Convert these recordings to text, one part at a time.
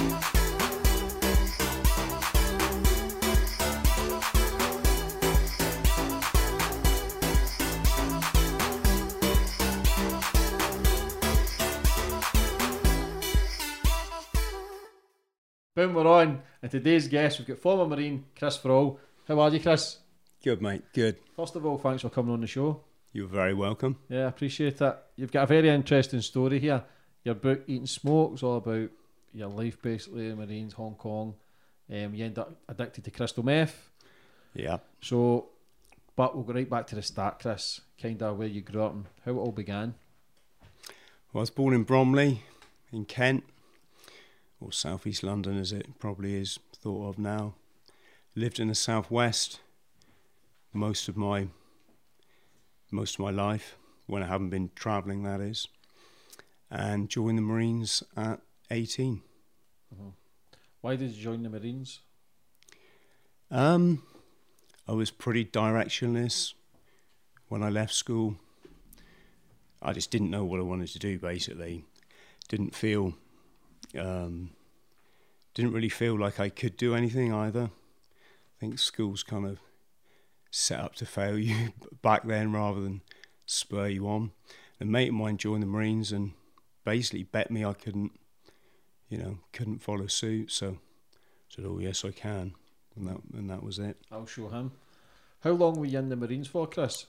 Boom, we're on, and today's guest, we've got former Marine Chris Thrall. How are you, Chris? Good, mate, good. First of all, thanks for coming on the show. You're very welcome. Yeah, I appreciate it. You've got a very interesting story here. Your book, Eating Smoke, is all about your life, basically, in Marines, Hong Kong. You end up addicted to crystal meth. Yeah. So, but we'll go right back to the start, Chris, kind of where you grew up and how it all began. Well, I was born in Bromley, in Kent, or South East London as it probably is thought of now. Lived in the southwest most of my life, when I haven't been travelling, that is, and joined the Marines at 18. Mm-hmm. Why did you join the Marines? I was pretty directionless when I left school. I just didn't know what I wanted to do, basically. Didn't really feel like I could do anything either. I think school's kind of set up to fail you back then rather than spur you on. A mate of mine joined the Marines and basically bet me I couldn't follow suit. So I said, "Oh yes, I can," and that was it. I'll show him. How long were you in the Marines for, Chris?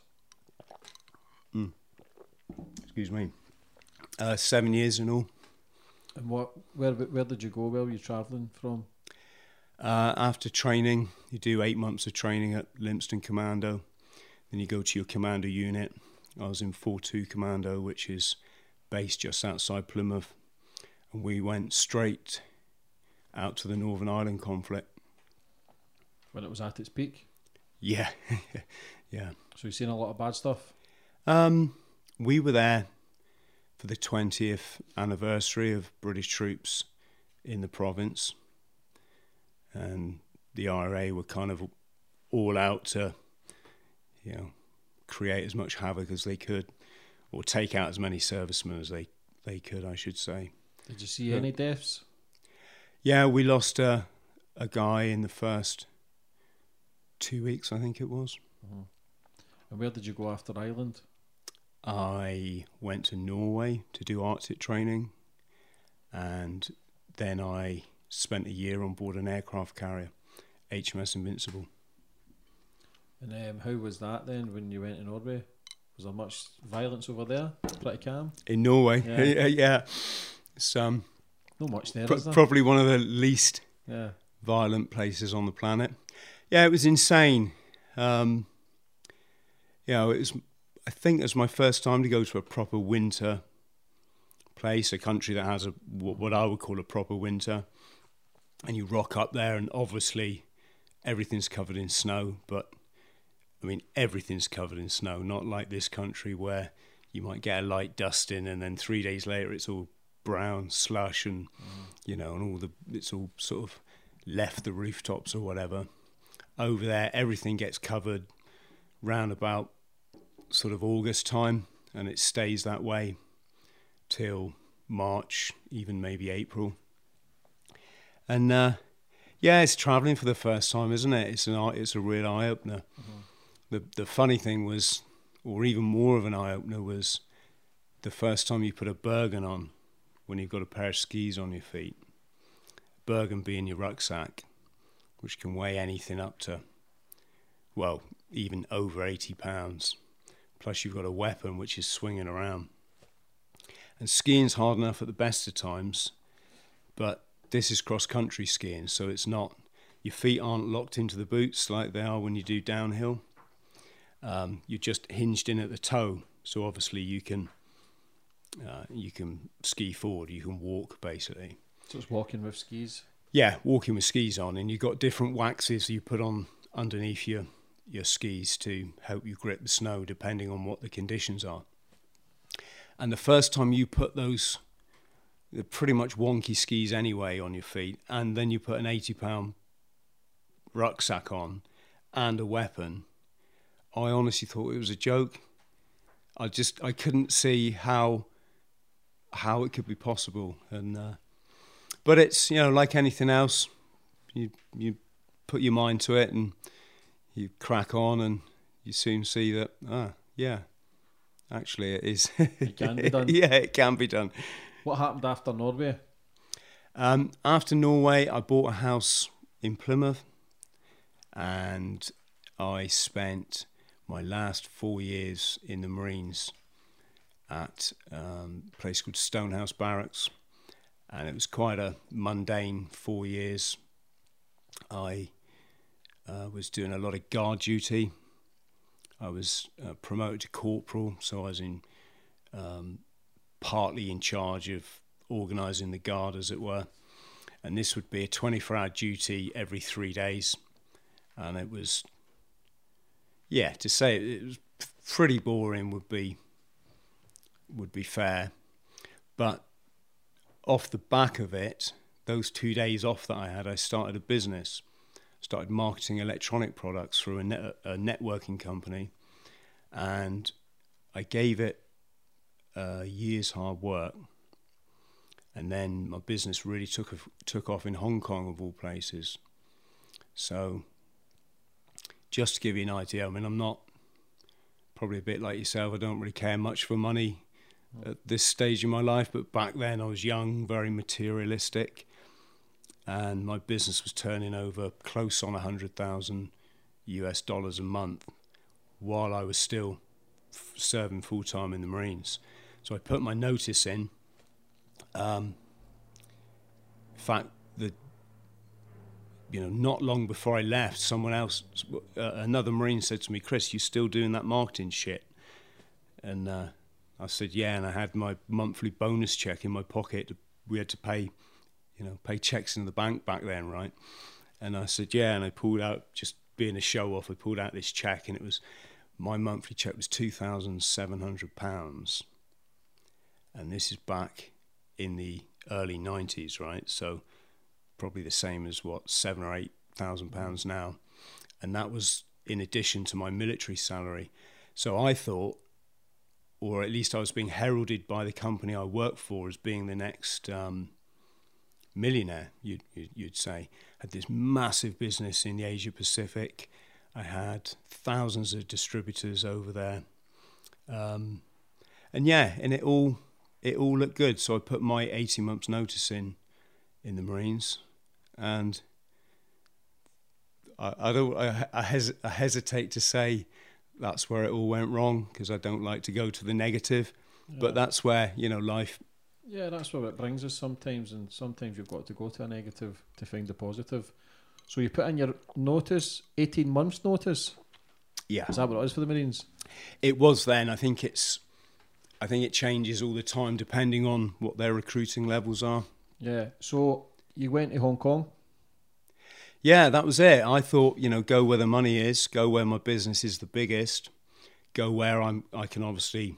Excuse me. 7 years in all. And where did you go? Where were you travelling from? After training, you do 8 months of training at Lympstone Commando. Then you go to your commando unit. I was in 4-2 Commando, which is based just outside Plymouth. And we went straight out to the Northern Ireland conflict. When it was at its peak? Yeah. Yeah. So you've seen a lot of bad stuff? We were there for the 20th anniversary of British troops in the province, and the IRA were kind of all out to, create as much havoc as they could, or take out as many servicemen as they could, I should say. Did you see any deaths? Yeah, we lost a guy in the first 2 weeks, I think it was. Mm-hmm. And where did you go after Ireland? I went to Norway to do Arctic training, and then I spent a year on board an aircraft carrier, HMS Invincible. And how was that then when you went to Norway? Was there much violence over there? Pretty calm? In Norway? Yeah. Yeah. It's not much there, is there? Probably one of the least violent places on the planet. Yeah, it was insane. It was... I think it was my first time to go to a proper winter place, a country that has what I would call a proper winter. And you rock up there and obviously everything's covered in snow. But, I mean, everything's covered in snow, not like this country where you might get a light dusting and then 3 days later it's all brown slush and, and it's all sort of left the rooftops or whatever. Over there, everything gets covered round about sort of August time, and it stays that way till March, even maybe April. And it's travelling for the first time, isn't it? It's a real eye opener. Mm-hmm. The funny thing was, or even more of an eye opener, was the first time you put a Bergen on when you've got a pair of skis on your feet. Bergen being your rucksack, which can weigh anything up to, well, even over 80 pounds. Plus you've got a weapon which is swinging around. And skiing's hard enough at the best of times, but this is cross-country skiing, so it's not, your feet aren't locked into the boots like they are when you do downhill. You're just hinged in at the toe, so obviously you can ski forward, you can walk basically. So it's walking with skis? Yeah, walking with skis on, and you've got different waxes you put on underneath your skis to help you grip the snow depending on what the conditions are. And the first time you put those, they're pretty much wonky skis anyway on your feet, and then you put an 80-pound rucksack on and a weapon, I honestly thought it was a joke. I couldn't see how it could be possible. And But it's, you know, like anything else, you put your mind to it and you crack on, and you soon see that, yeah, actually it is. It can be done. Yeah, it can be done. What happened after Norway? After Norway, I bought a house in Plymouth, and I spent my last 4 years in the Marines at a place called Stonehouse Barracks, and it was quite a mundane 4 years. I was doing a lot of guard duty. I was promoted to corporal, so I was partly in charge of organising the guard, as it were. And this would be a 24-hour duty every 3 days. And it was, to say it was pretty boring would be fair. But off the back of it, those 2 days off that I had, I started a business. Started marketing electronic products through a networking company, and I gave it a year's hard work, and then my business really took off in Hong Kong, of all places. So just to give you an idea, I mean, I'm not, probably a bit like yourself, I don't really care much for money at this stage in my life, but back then I was young, very materialistic, and my business was turning over close on $100,000 a month while I was still serving full-time in the Marines. So I put my notice in. In fact, not long before I left, someone else, another Marine said to me, "Chris, you still doing that marketing shit?" And I said, "Yeah," and I had my monthly bonus check in my pocket. We had to pay checks in the bank back then, right? And I said, "Yeah," and I pulled out, just being a show off, I pulled out this check, and my monthly check was £2,700. And this is back in the early 90s, right? So probably the same as £7,000 or £8,000 now. And that was in addition to my military salary. So I thought, or at least I was being heralded by the company I worked for as being the next millionaire, you'd say. Had this massive business in the Asia Pacific. I had thousands of distributors over there, and it all looked good. So I put my 18 months notice in the Marines, and I hesitate to say that's where it all went wrong, because I don't like to go to the negative, but that's where life. Yeah, that's where it brings us sometimes, and sometimes you've got to go to a negative to find the positive. So you put in your notice, 18 months notice? Yeah. Is that what it is for the Marines? It was then. I think it changes all the time depending on what their recruiting levels are. Yeah. So you went to Hong Kong? Yeah, that was it. I thought, go where the money is, go where my business is the biggest, go where I can obviously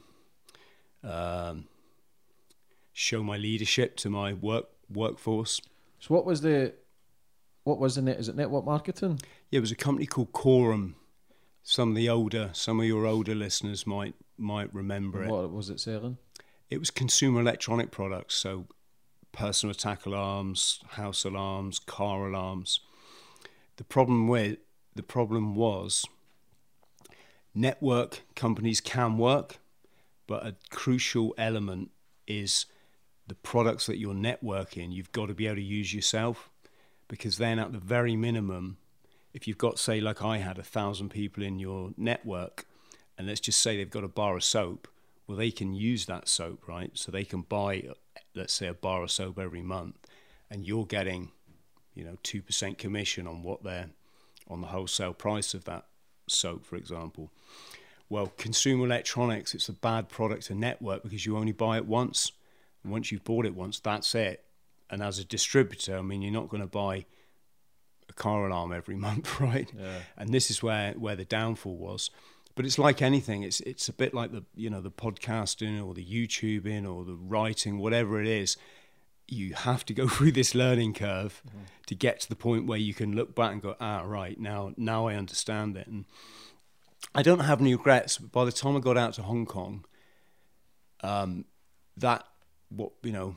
show my leadership to my workforce. So what was the net? Is it network marketing? Yeah, it was a company called Quorum. Some of your older listeners might remember it. What was it selling? It was consumer electronic products, so personal attack alarms, house alarms, car alarms. The problem was network companies can work, but a crucial element is the products that you're networking, you've got to be able to use yourself, because then at the very minimum, if you've got, say, like I had 1,000 people in your network, and let's just say they've got a bar of soap, well, they can use that soap, right? So they can buy, let's say, a bar of soap every month, and you're getting, 2% commission on on the wholesale price of that soap, for example. Well, consumer electronics, it's a bad product to network because you only buy it once. And once you've bought it once, that's it. And as a distributor, I mean, you're not going to buy a car alarm every month, right? Yeah. And this is where the downfall was. But it's like anything. It's a bit like the podcasting or the YouTubing or the writing, whatever it is. You have to go through this learning curve to get to the point where you can look back and go, right, now I understand it. And I don't have any regrets. But by the time I got out to Hong Kong,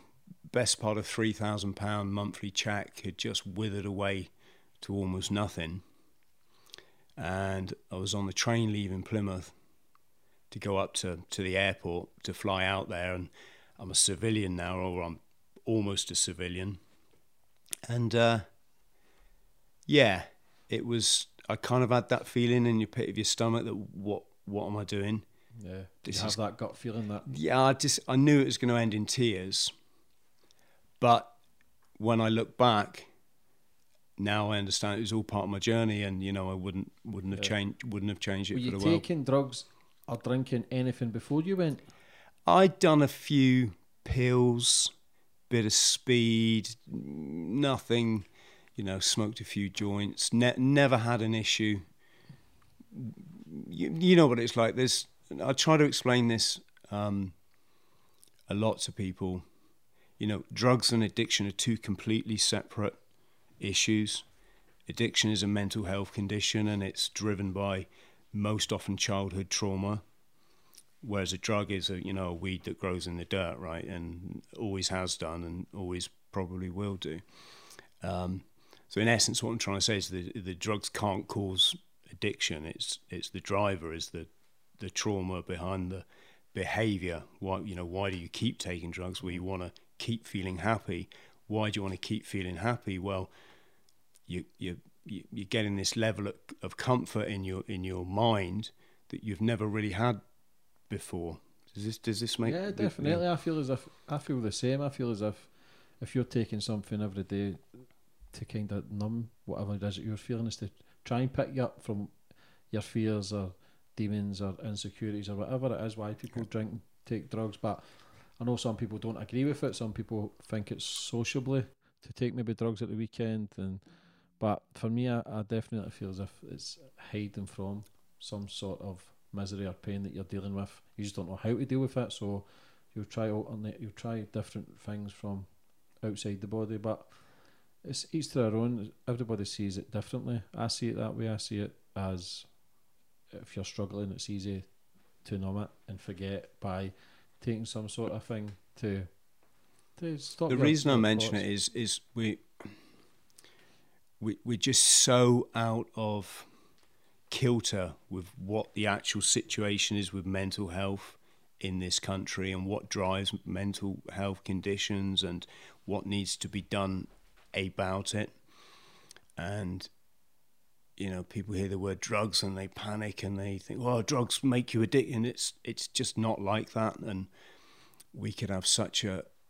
best part of £3,000 monthly check had just withered away to almost nothing. And I was on the train leaving Plymouth to go up to the airport to fly out there, and I'm a civilian now, or I'm almost a civilian. And yeah, it was, I kind of had that feeling in your pit of your stomach that what am I doing? Yeah, did you have that gut feeling that? Yeah, I knew it was going to end in tears. But when I look back, now I understand it was all part of my journey, and you know I wouldn't have changed it for the world. Were you taking drugs or drinking anything before you went? I'd done a few pills, bit of speed, nothing, you know, smoked a few joints, never had an issue. You know what it's like. I try to explain this a lot to people. You know, drugs and addiction are two completely separate issues. Addiction is a mental health condition, and it's driven by most often childhood trauma, whereas a drug is a weed that grows in the dirt, right, and always has done and always probably will do. So in essence, what I'm trying to say is the drugs can't cause addiction. It's the driver, is the trauma behind the behavior. Why do you keep taking drugs? Well, you want to keep feeling happy. Why do you want to keep feeling happy? Well, you're getting this level of comfort in your mind that you've never really had before. Does this make? Yeah, definitely. I feel the same. I feel as if you're taking something every day to kind of numb whatever it is that you're feeling, is to try and pick you up from your fears or demons or insecurities or whatever it is why people drink and take drugs. But I know some people don't agree with it. Some people think it's sociably to take maybe drugs at the weekend, but for me, I definitely feel as if it's hiding from some sort of misery or pain that you're dealing with. You just don't know how to deal with it, so you'll try different things from outside the body. But it's each to their own. Everybody sees it differently. I see it that way. I see it as, if you're struggling, it's easy to numb it and forget by taking some sort of thing to stop. The reason I mention it is we're just so out of kilter with what the actual situation is with mental health in this country, and what drives mental health conditions, and what needs to be done about it. And you know, people hear the word drugs and they panic and they think, well, drugs make you addicted. And it's just not like that. And we could have such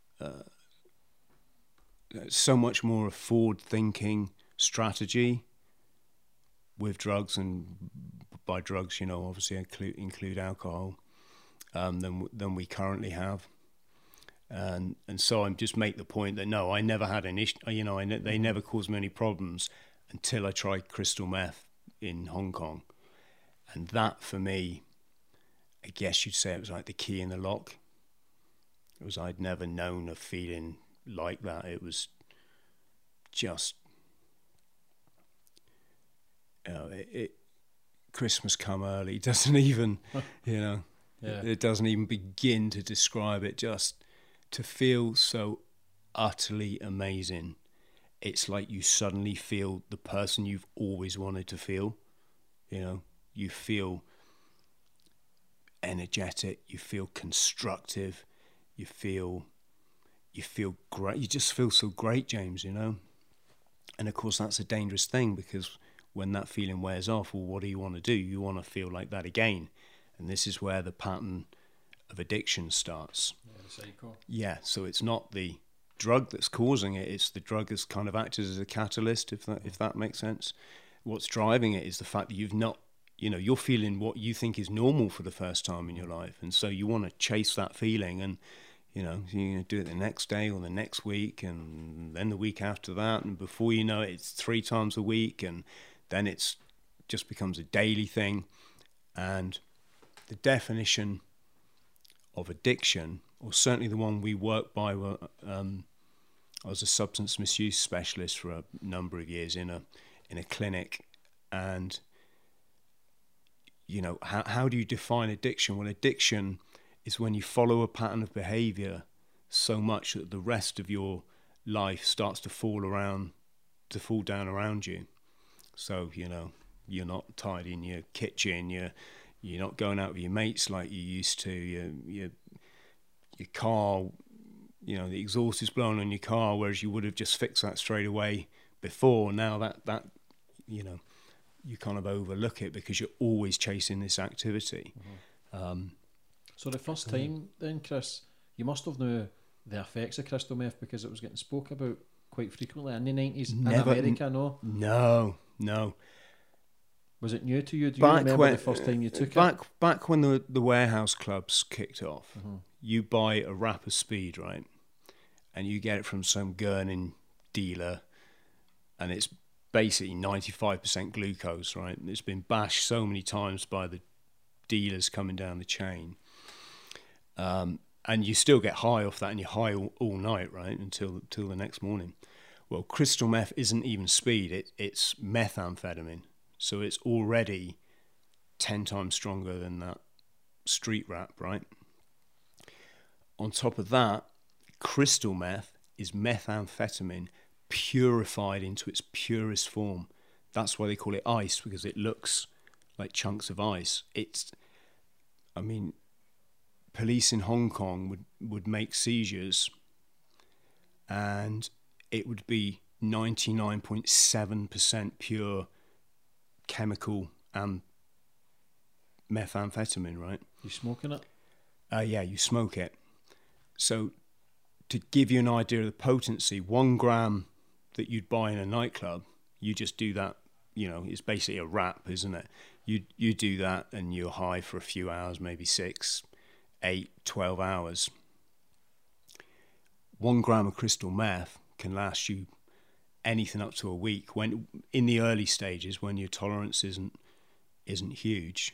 so much more a forward-thinking strategy with drugs, and by drugs, you know, obviously include alcohol, than we currently have. And so I'm just make the point that no, I never had an issue. You know, they never caused me any problems until I tried crystal meth in Hong Kong. And that, for me, I guess you'd say it was like the key in the lock. It was, I'd never known a feeling like that. It was just, you know, Christmas come early. It doesn't even, you know, it doesn't even begin to describe it. Just to feel so utterly amazing. It's like you suddenly feel the person you've always wanted to feel. You know, you feel energetic, you feel constructive, you feel great. You just feel so great, James, you know. And of course that's a dangerous thing, because when that feeling wears off, well, what do you want to do? You want to feel like that again. And this is where the pattern of addiction starts. Yeah, the cycle. Yeah, so it's not the drug that's causing it, it's the drug that's kind of acted as a catalyst, if that makes sense. What's driving it is the fact that you've not, you know, you're feeling what you think is normal for the first time in your life, and so you want to chase that feeling, and you know, you're going to do it the next day or the next week, and then the week after that, and before you know it, it's 3 times a week, and then it's just becomes a daily thing. And the definition of addiction, or certainly the one we work by, I was a substance misuse specialist for a number of years in a clinic, and you know, how do you define addiction? Well, addiction is when you follow a pattern of behavior so much that the rest of your life starts to fall down around you. So, you know, you're not tidying your kitchen, you're not going out with your mates like you used to, your car, you know, the exhaust is blowing on your car, whereas you would have just fixed that straight away before. Now that you know, you kind of overlook it because you're always chasing this activity. So the first time then, Chris, you must have known the effects of crystal meth because it was getting spoke about quite frequently in the 90s in America, no? No. Was it new to you? Do you remember the first time you took it? Back when the warehouse clubs kicked off, you buy a wrap of speed, right? And you get it from some gurning dealer, and it's basically 95% glucose, right? It's been bashed so many times by the dealers coming down the chain. And you still get high off that, and you're high all night, right, until the next morning. Well, crystal meth isn't even speed, it's methamphetamine. So it's already 10 times stronger than that street wrap, right? On top of that, crystal meth is methamphetamine purified into its purest form. That's why they call it ice, because it looks like chunks of ice. Police in Hong Kong would make seizures, and it would be 99.7% pure chemical and methamphetamine, right? You smoking it? Yeah, you smoke it. So to give you an idea of the potency, 1 gram that you'd buy in a nightclub, you just do that, you know, it's basically a wrap, isn't it? You do that and you're high for a few hours, maybe 6, 8, 12 hours. 1 gram of crystal meth can last you anything up to a week, when in the early stages, when your tolerance isn't huge.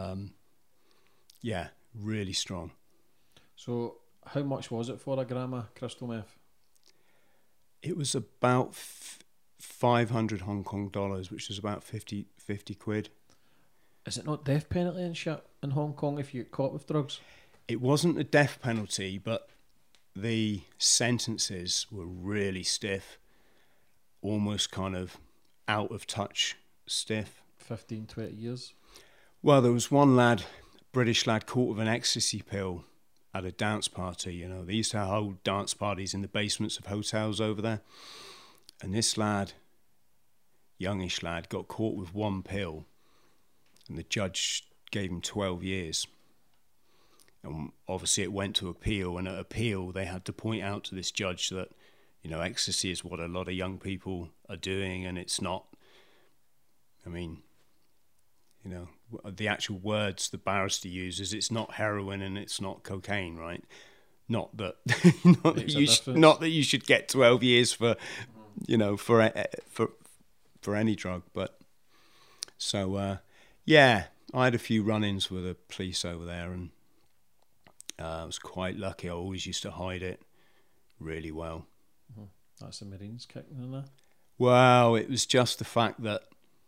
Yeah, really strong. So how much was it for a gram of crystal meth? It was about 500 Hong Kong dollars, which is about 50 quid. Is it not death penalty and shit in Hong Kong if you get caught with drugs? It wasn't a death penalty, but the sentences were really stiff, almost kind of out of touch stiff. 15, 20 years? Well, there was one lad, British lad, caught with an ecstasy pill at a dance party. You know, they used to hold dance parties in the basements of hotels over there. And this lad, youngish lad, got caught with 1 pill, and the judge gave him 12 years. And obviously it went to appeal, and at appeal they had to point out to this judge that, you know, ecstasy is what a lot of young people are doing, and it's not. I mean, you know, the actual words the barrister uses, it's not heroin and it's not cocaine, right? Not that not that you should get 12 years for, you know, for any drug. But so yeah, I had a few run-ins with the police over there, and I was quite lucky. I always used to hide it really well. That's the Marines kicking in there. Well, it was just the fact that,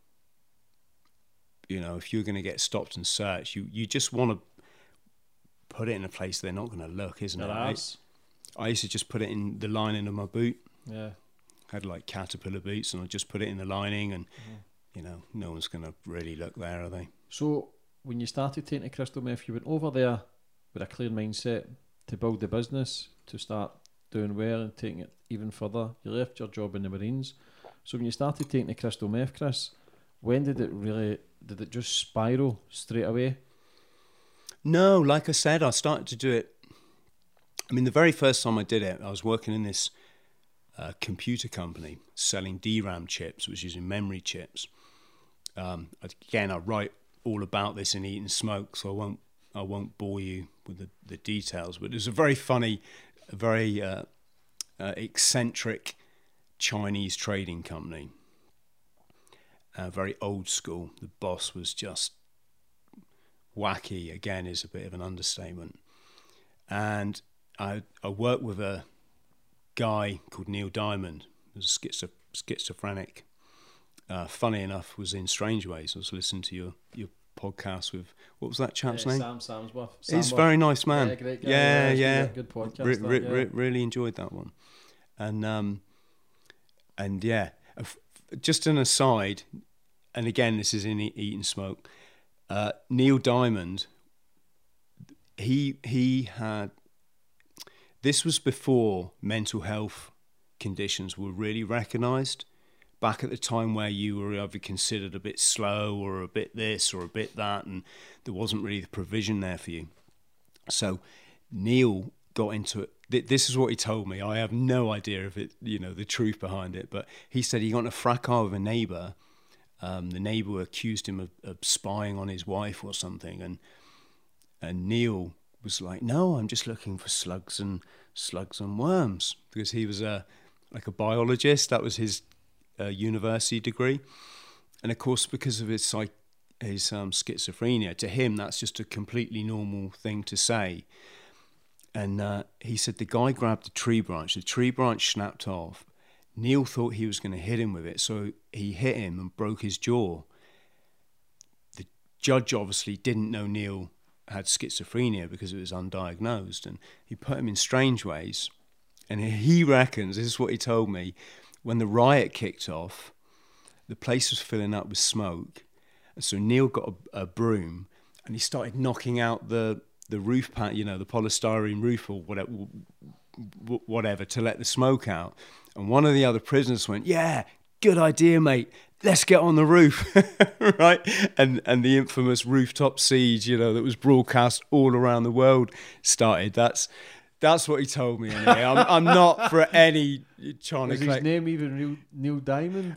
you know, if you're going to get stopped and searched, you just want to put it in a place they're not going to look, isn't it? I used to just put it in the lining of my boot. Yeah. I had like Caterpillar boots, and I just put it in the lining, and you know, no one's going to really look there, are they? So when you started taking the crystal meth, you went over there with a clear mindset to build the business, to start doing well and taking it even further. You left your job in the Marines. So when you started taking the crystal meth, Chris, when did it just spiral straight away? No, like I said, I started to do it. I mean, the very first time I did it, I was working in this computer company selling DRAM chips, which is in memory chips. Again, I write all about this in Eat and Smoke, so I won't bore you with the details. But it was a very funny, very eccentric Chinese trading company. Very old school. The boss was just wacky, again, is a bit of an understatement. And I worked with a guy called Neil Diamond, who was schizophrenic. Funny enough, was in Strange Ways. I was listening to your podcast with, what was that chap's name? Sam Samsworth. He's a very nice man. Yeah, great guy. Yeah. Good podcast. Really enjoyed that one. And yeah, just an aside, and again, this is in Eat and Smoke. Neil Diamond, he had, this was before mental health conditions were really recognised. Back at the time where you were either considered a bit slow or a bit this or a bit that, and there wasn't really the provision there for you. So Neil got into it. This is what he told me. I have no idea of it, the truth behind it, but he said he got in a fracas with a neighbour. The neighbour accused him of spying on his wife or something, and Neil was like, "No, I'm just looking for slugs and worms," because he was like a biologist. That was his university degree, and of course, because of his schizophrenia, to him that's just a completely normal thing to say. And he said the guy grabbed the tree branch snapped off. Neil thought he was going to hit him with it, so he hit him and broke his jaw. The judge obviously didn't know Neil had schizophrenia because it was undiagnosed, and he put him in Strangeways. And he reckons, this is what he told me, when the riot kicked off, the place was filling up with smoke. And so Neil got a broom and he started knocking out the roof pan, the polystyrene roof or whatever to let the smoke out. And one of the other prisoners went, "Yeah, good idea, mate. Let's get on the roof." Right? And the infamous rooftop siege, that was broadcast all around the world started. That's what he told me anyway. I'm not for any trying Was to... his name even Neil Diamond?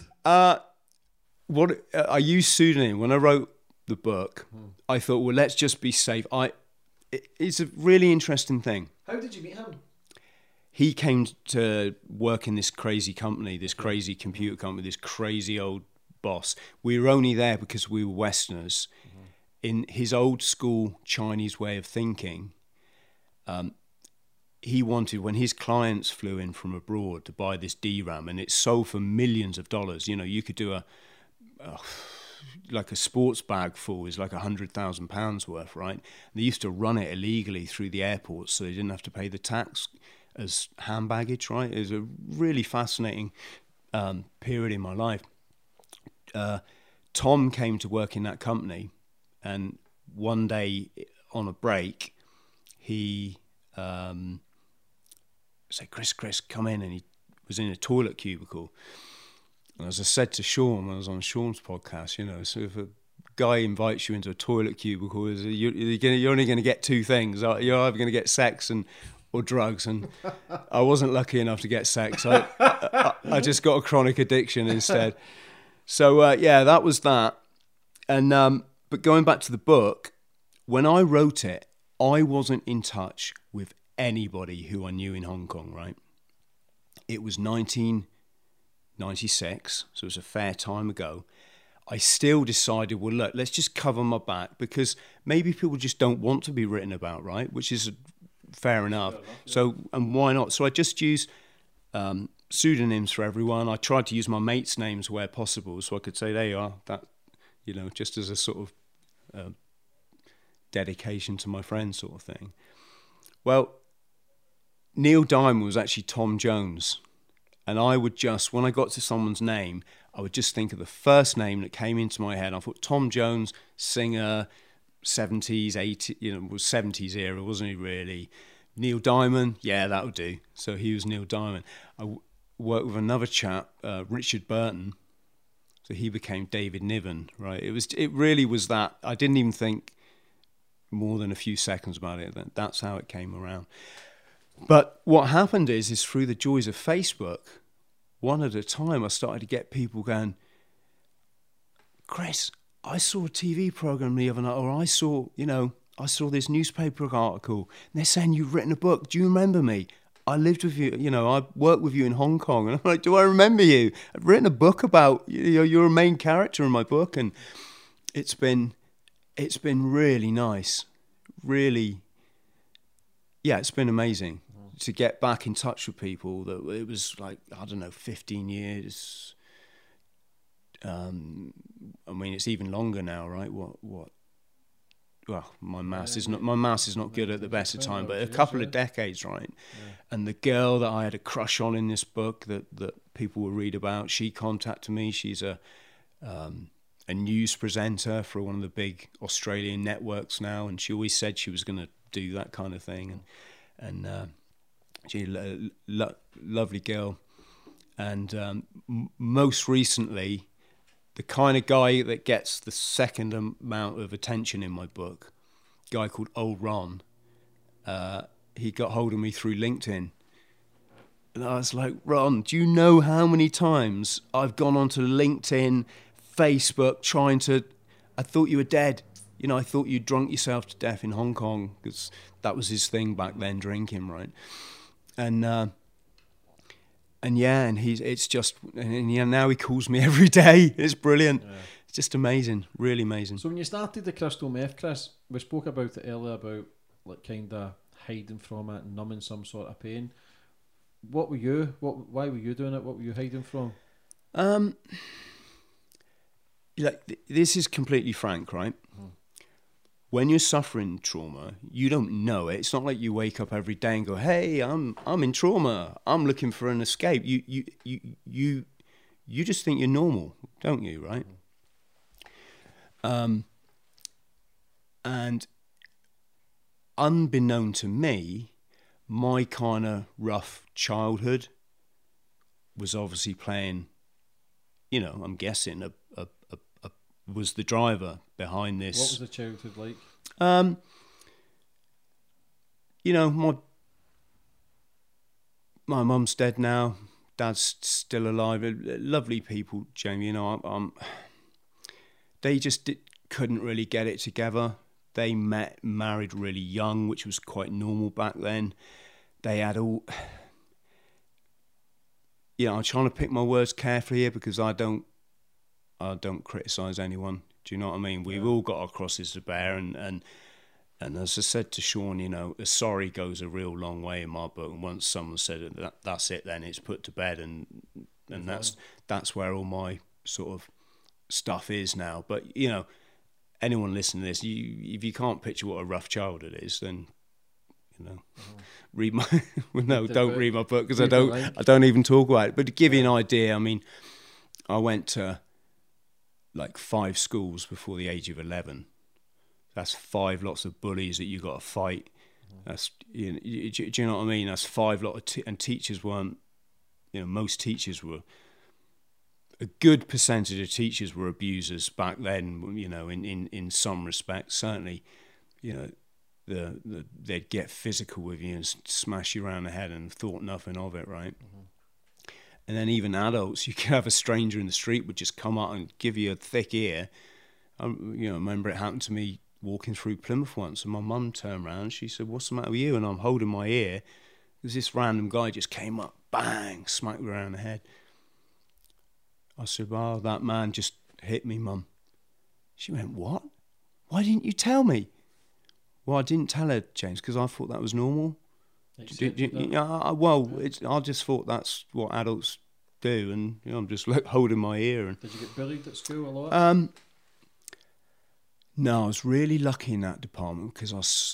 What I used pseudonym when I wrote the book. I thought, well, let's just be safe. It's a really interesting thing. How did you meet him? He came to work in this crazy company, this crazy computer company, this crazy old boss. We were only there because we were Westerners. Mm-hmm. In his old school Chinese way of thinking, he wanted, when his clients flew in from abroad to buy this DRAM, and it sold for millions of dollars. You could do like a sports bag full is like £100,000 worth, right? And they used to run it illegally through the airports so they didn't have to pay the tax as hand baggage, right? It was a really fascinating period in my life. Tom came to work in that company, and one day on a break, he said, Chris, come in. And he was in a toilet cubicle. And as I said to Sean when I was on Sean's podcast, so if a guy invites you into a toilet cubicle, you're only going to get two things. You're either going to get sex or drugs. And I wasn't lucky enough to get sex. I just got a chronic addiction instead. So, that was that. And but going back to the book, when I wrote it, I wasn't in touch with anybody who I knew in Hong Kong, right? It was 1996, so it was a fair time ago. I still decided, well, look, let's just cover my back, because maybe people just don't want to be written about, right? Which is fair enough. So, and why not? So I just used pseudonyms for everyone. I tried to use my mates' names where possible, so I could say, there you are, that, just as a sort of dedication to my friends sort of thing. Well, Neil Diamond was actually Tom Jones. And I would just, when I got to someone's name, I would just think of the first name that came into my head. I thought Tom Jones, singer, 70s, 80s, was 70s era, wasn't he really? Neil Diamond, yeah, that would do. So he was Neil Diamond. I worked with another chap, Richard Burton. So he became David Niven, right? It really was that. I didn't even think more than a few seconds about it. That's how it came around. But what happened is through the joys of Facebook, one at a time, I started to get people going, Chris, I saw a TV program the other night, or I saw this newspaper article, and they're saying you've written a book. Do you remember me? I lived with you, I worked with you in Hong Kong. And I'm like, do I remember you? I've written a book about, you're a main character in my book. And it's been really nice. Really, yeah, it's been amazing to get back in touch with people. That it was like, 15 years. I mean, it's even longer now, right? What well, my maths is not good at the best of time, but a couple of decades, right? Yeah. And the girl that I had a crush on in this book that people will read about, she contacted me. She's a news presenter for one of the big Australian networks now, and she always said she was going to do that kind of thing, and she's a lovely girl. And most recently, the kind of guy that gets the second amount of attention in my book, a guy called Old Ron, he got hold of me through LinkedIn. And I was like, Ron, do you know how many times I've gone onto LinkedIn, Facebook, I thought you were dead. You know, I thought you'd drunk yourself to death in Hong Kong, because that was his thing back then, drinking, right? And now he calls me every day. It's brilliant. Yeah. It's just amazing, really amazing. So when you started the crystal meth, Chris, we spoke about it earlier about like kind of hiding from it and numbing some sort of pain. What were you? Why were you doing it? What were you hiding from? This is completely frank, right? When you're suffering trauma, you don't know it. It's not like you wake up every day and go, "Hey, I'm in trauma. I'm looking for an escape." You just think you're normal, don't you? Right? And unbeknown to me, my kind of rough childhood was obviously playing. You know, I'm guessing was the driver behind this. What was the childhood like? You know, my mum's dead now. Dad's still alive. Lovely people, Jamie. You know, they just couldn't really get it together. They married really young, which was quite normal back then. They had all. You know, I'm trying to pick my words carefully here because I don't criticise anyone. Do you know what I mean? We've all got our crosses to bear, and as I said to Sean, you know, a sorry goes a real long way in my book. And once someone said that's it, then it's put to bed, and that's where all my sort of stuff is now. But you know, anyone listening to this, if you can't picture what a rough childhood is, then you know, read my don't read my book, because I don't even talk about it. But to give you an idea, I mean, I went to like 5 schools before the age of 11. That's 5 lots of bullies that you got to fight. That's do you know what I mean? That's 5 lot of and teachers weren't. You know, most teachers were. A good percentage of teachers were abusers back then. You know, in some respects, certainly, you know, they'd get physical with you and smash you around the head and thought nothing of it, right? And then even adults, you could have a stranger in the street would just come up and give you a thick ear. I remember it happened to me walking through Plymouth once, and my mum turned around. She said, "What's the matter with you?" And I'm holding my ear because this random guy just came up, bang, smacked me around the head. I said, "Well, that man just hit me, Mum." She went, "What? Why didn't you tell me?" Well, I didn't tell her, James, because I thought that was normal. I just thought that's what adults do, and you know, I'm just like holding my ear. And did you get bullied at school a lot? No, I was really lucky in that department because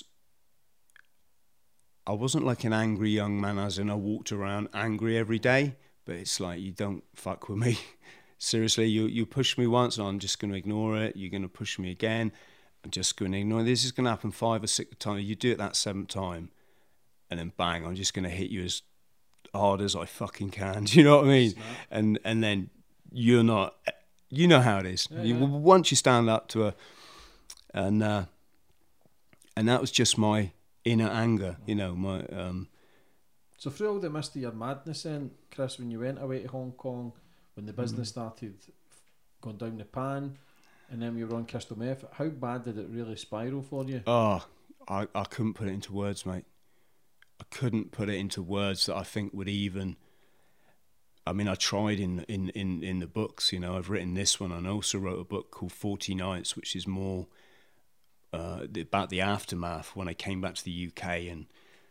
I wasn't like an angry young man, as in I walked around angry every day. But it's like, you don't fuck with me. Seriously, you push me once, and I'm just going to ignore it. You're going to push me again, I'm just going to ignore it. This is going to happen 5 or 6 times. You do it that 7th time, and then bang, I'm just going to hit you as hard as I fucking can. Do you know what I mean? And then you're not. You know how it is. Yeah, once you stand up to and that was just my inner anger. You know, my. So through all the midst of your madness then, Chris, when you went away to Hong Kong, when the business started going down the pan, and then you were on crystal meth, how bad did it really spiral for you? Oh, I couldn't put it into words, mate. I couldn't put it into words that I think would even... I mean, I tried in the books, you know. I've written this one, and I also wrote a book called 40 Nights, which is more about the aftermath when I came back to the UK. And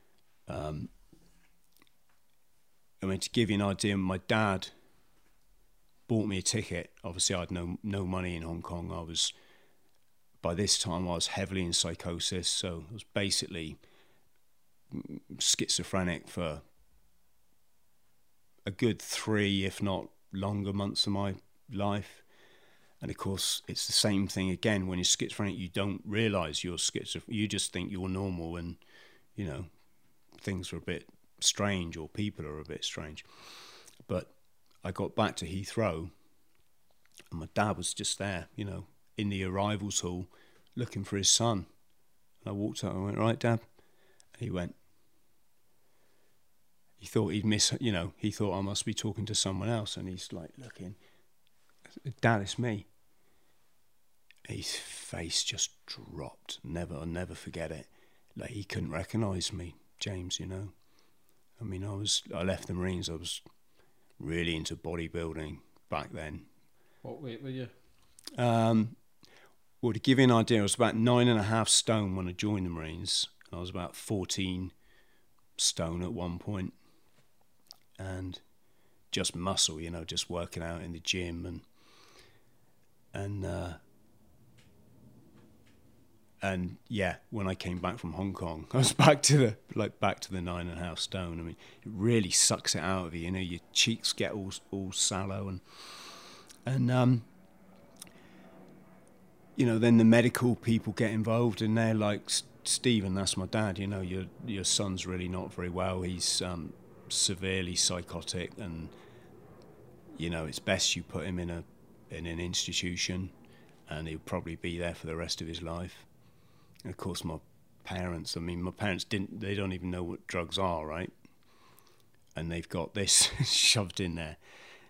I mean, to give you an idea, my dad bought me a ticket. Obviously, I had no money in Hong Kong. I was by this time I was heavily in psychosis, so I was basically schizophrenic for a good 3, if not longer, months of my life. And of course, it's the same thing again. When you're schizophrenic, you don't realise you're schizophrenic. You just think you're normal, and you know, things are a bit strange, or people are a bit strange. But I got back to Heathrow, and my dad was just there, you know, in the arrivals hall, looking for his son. And I walked up and I went, "Right, Dad?" And he went. He thought he'd miss, you know, he thought I must be talking to someone else, and he's like looking. "Dad, it's me." His face just dropped. I'll never forget it. Like, he couldn't recognise me, James, you know. I mean, I left the Marines. I was really into bodybuilding back then. What weight were you? Well, to give you an idea, I was about 9.5 stone when I joined the Marines. I was about 14 stone at one point, and just muscle, you know, just working out in the gym, and yeah, when I came back from Hong Kong, I was back to the 9.5 stone. I mean, it really sucks it out of you. You know, your cheeks get all sallow, and you know, then the medical people get involved, and they're like, "Stephen, that's my dad. You know, your son's really not very well. He's severely psychotic, and you know, it's best you put him in an institution, and he'll probably be there for the rest of his life." And of course, my parents they don't even know what drugs are, right? And they've got this shoved in their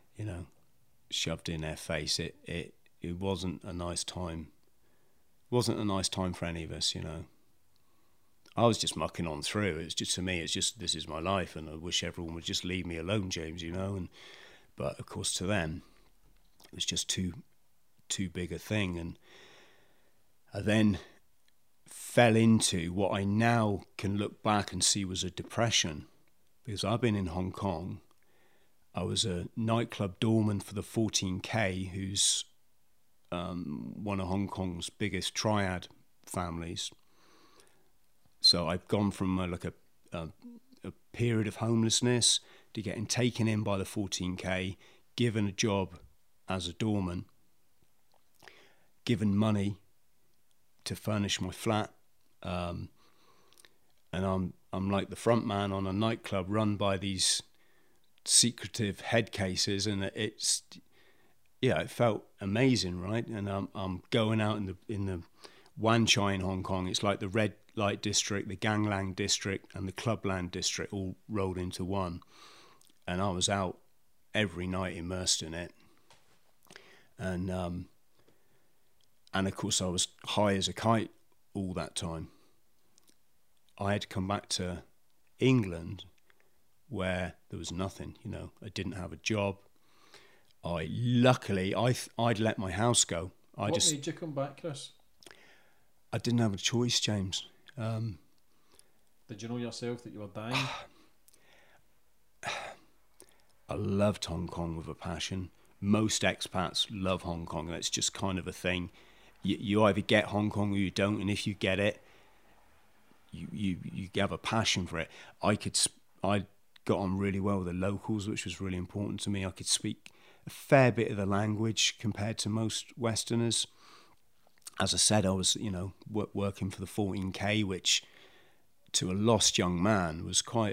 face. It wasn't a nice time. It wasn't a nice time for any of us, you know. I was just mucking on through. It's just, to me, it's just, this is my life, and I wish everyone would just leave me alone, James, you know. But of course, to them, it was just too big a thing. And I then fell into what I now can look back and see was a depression, because I've been in Hong Kong. I was a nightclub doorman for the 14K, who's one of Hong Kong's biggest triad families. So I've gone from a period of homelessness to getting taken in by the 14K, given a job as a doorman, given money to furnish my flat, and I'm like the front man on a nightclub run by these secretive head cases, and it felt amazing, right? And I'm going out in the Wan Chai in Hong Kong. It's like the red light district, the Gangland district, and the Clubland district all rolled into one. And I was out every night, immersed in it. And of course, I was high as a kite all that time. I had to come back to England, where there was nothing. You know, I didn't have a job. I'd let my house go. What made you come back, Chris? I didn't have a choice, James. Did you know yourself that you were dying? I loved Hong Kong with a passion. Most expats love Hong Kong. That's just kind of a thing. You either get Hong Kong or you don't, and if you get it, you have a passion for it. I got on really well with the locals, which was really important to me. I could speak a fair bit of the language compared to most Westerners. As I said, I was, you know, working for the 14K, which to a lost young man was quite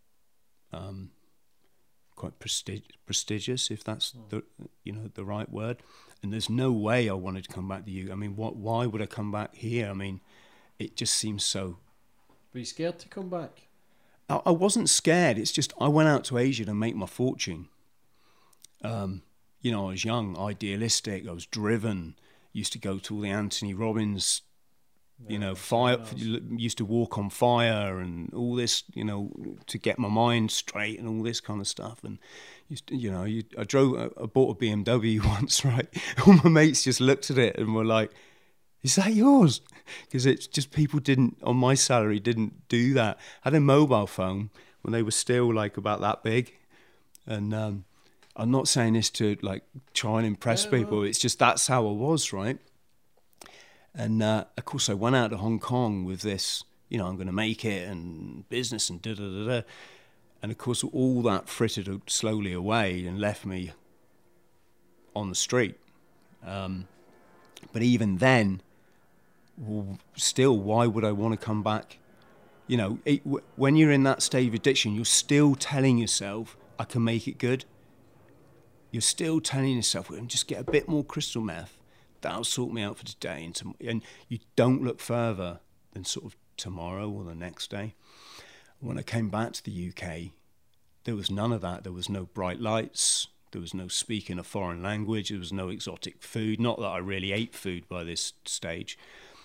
prestigious, if that's the right word. And there's no way I wanted to come back to you. I mean, why would I come back here? I mean, it just seems so. Were you scared to come back? I wasn't scared. It's just I went out to Asia to make my fortune. You know, I was young, idealistic. I was driven. Used to go to all the Anthony Robbins, fire. Used to walk on fire and all this, you know, to get my mind straight and all this kind of stuff. And I bought a BMW once, right? All my mates just looked at it and were like, "Is that yours?" Because it's just people on my salary didn't do that. I had a mobile phone when they were still like about that big, and I'm not saying this to like try and impress people. No. It's just that's how I was, right? And of course, I went out to Hong Kong with this, you know, I'm going to make it and business and da-da-da-da. And of course, all that frittered slowly away and left me on the street. But even then, still, why would I want to come back? You know, when you're in that state of addiction, you're still telling yourself, I can make it good. You're still telling yourself, well, just get a bit more crystal meth. That'll sort me out for today. And you don't look further than sort of tomorrow or the next day. When I came back to the UK, there was none of that. There was no bright lights. There was no speaking a foreign language. There was no exotic food. Not that I really ate food by this stage.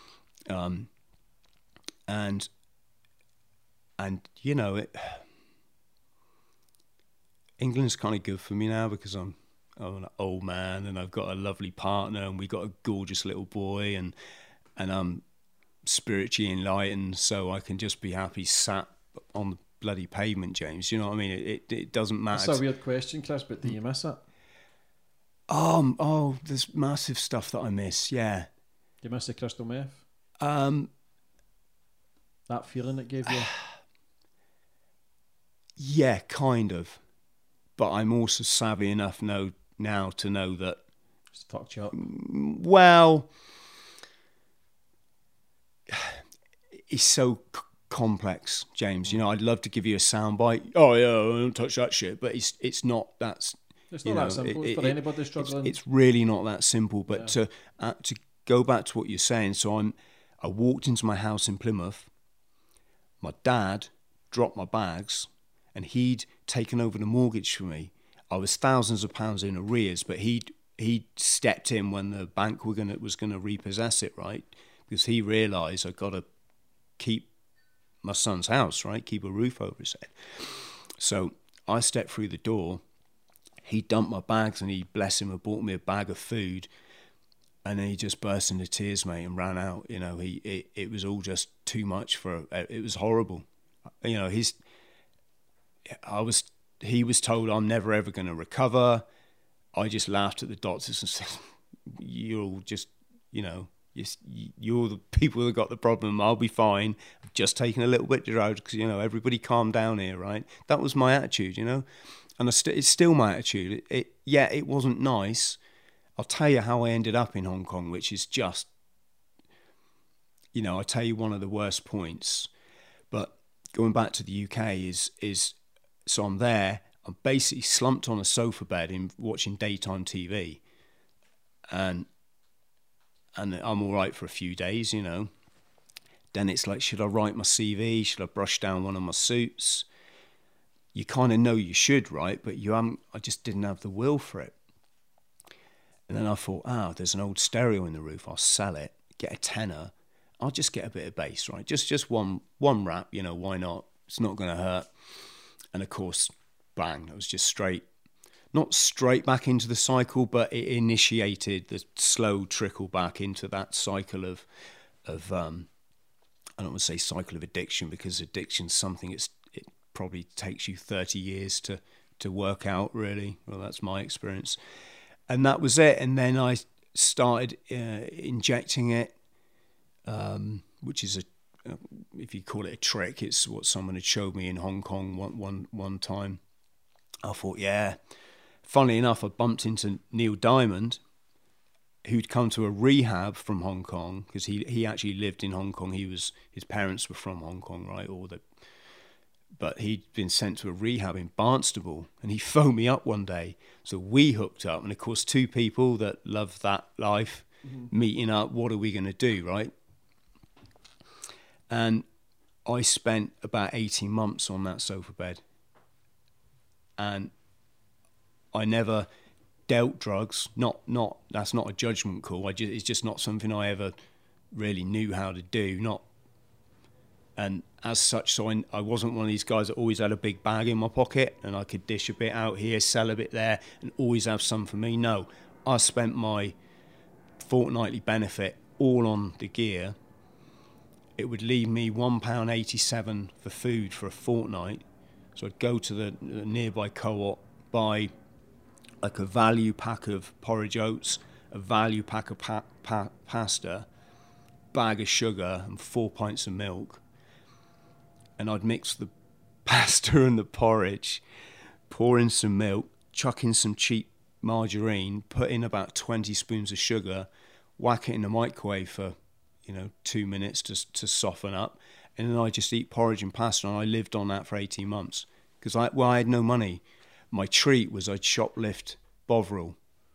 And you know, England's kind of good for me now because I'm an old man and I've got a lovely partner and we've got a gorgeous little boy and I'm spiritually enlightened, so I can just be happy sat on the bloody pavement, James. You know what I mean? It doesn't matter. That's a weird question, Chris, but do you miss it? Oh, there's massive stuff that I miss, yeah. Do you miss the crystal meth? That feeling it gave you? Yeah, kind of. But I'm also savvy enough now to know that... Just fucked you up. Well, it's so complex, James. You know, I'd love to give you a soundbite. Oh, yeah, I don't touch that shit. But it's not that... It's not that simple for anybody struggling. It's really not that simple. But to go back to what you're saying, so I walked into my house in Plymouth. My dad dropped my bags, and he'd taken over the mortgage for me. I was thousands of pounds in arrears, but he'd stepped in when the bank was gonna repossess it, right? Because he realised I got to keep my son's house, right? Keep a roof over his head. So I stepped through the door. He dumped my bags, and he, bless him, had bought me a bag of food. And then he just burst into tears, mate, and ran out. You know, it was all just too much it was horrible. You know, he was told I'm never ever going to recover. I just laughed at the doctors and said, "You're all just, you know, you're the people that got the problem. I'll be fine. I've just taken a little bit of drugs because, you know, everybody calm down here, right?" That was my attitude, you know, and it's still my attitude. It wasn't nice. I'll tell you how I ended up in Hong Kong, which is just, you know, I'll tell you one of the worst points. But going back to the UK is so I'm there. I'm basically slumped on a sofa bed in watching daytime TV, and I'm all right for a few days, you know. Then it's like, should I write my CV? Should I brush down one of my suits? You kind of know you should, right? But I just didn't have the will for it. And then I thought, there's an old stereo in the roof. I'll sell it, get a tenner. I'll just get a bit of bass, right? Just one rap, you know, why not? It's not going to hurt. And of course, bang, it was just not straight back into the cycle, but it initiated the slow trickle back into that cycle of I don't want to say cycle of addiction, because addiction's something it probably takes you 30 years to work out, really. Well, that's my experience. And that was it. And then I started injecting it, which is if you call it a trick, it's what someone had showed me in Hong Kong one time. I thought, yeah. Funnily enough, I bumped into Neil Diamond, who'd come to a rehab from Hong Kong, because he actually lived in Hong Kong. His parents were from Hong Kong, right? But he'd been sent to a rehab in Barnstable, and he phoned me up one day. So we hooked up, and of course, two people that love that life, meeting up, what are we going to do, right? And I spent about 18 months on that sofa bed. And I never dealt drugs. That's not a judgment call. It's just not something I ever really knew how to do. And as such, so I wasn't one of these guys that always had a big bag in my pocket and I could dish a bit out here, sell a bit there, and always have some for me. No, I spent my fortnightly benefit all on the gear. It would leave me £1.87 for food for a fortnight. So I'd go to the nearby co-op, buy like a value pack of porridge oats, a value pack of pasta, bag of sugar and 4 pints of milk, and I'd mix the pasta and the porridge, pour in some milk, chuck in some cheap margarine, put in about 20 spoons of sugar, whack it in the microwave for 2 minutes to soften up, and then I just eat porridge and pasta, and I lived on that for 18 months because I had no money. My treat was I'd shoplift Bovril.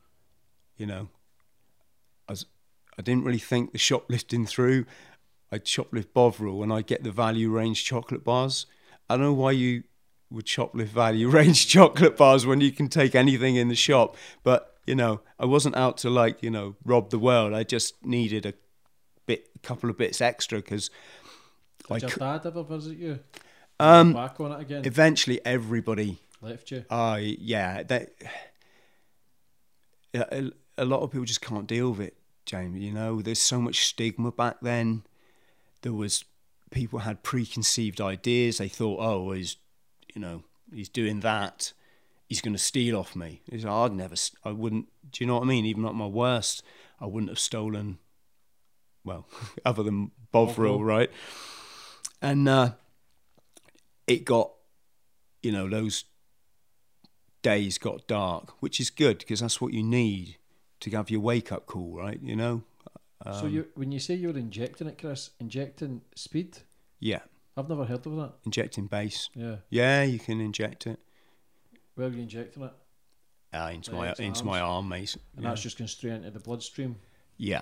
I didn't really think the shoplifting through. I'd shoplift Bovril and I'd get the value range chocolate bars. I don't know why you would shoplift value range chocolate bars when you can take anything in the shop, but I wasn't out to rob the world. I just needed a couple of bits extra because. Did your dad ever visit you? Back on it again. Eventually, everybody left you. Yeah. A lot of people just can't deal with it, James. There's so much stigma back then. There was people had preconceived ideas. They thought, oh, he's doing that. He's going to steal off me. I wouldn't. Do you know what I mean? Even at my worst, I wouldn't have stolen. Well, other than Bovril, right? And it got, those days got dark, which is good because that's what you need to have your wake up call, right? So when you say you're injecting it, Chris, injecting speed? Yeah. I've never heard of that. Injecting base. Yeah. Yeah, you can inject it. Where are you injecting it? Into my arm, mate. And that's just going straight into the bloodstream? Yeah.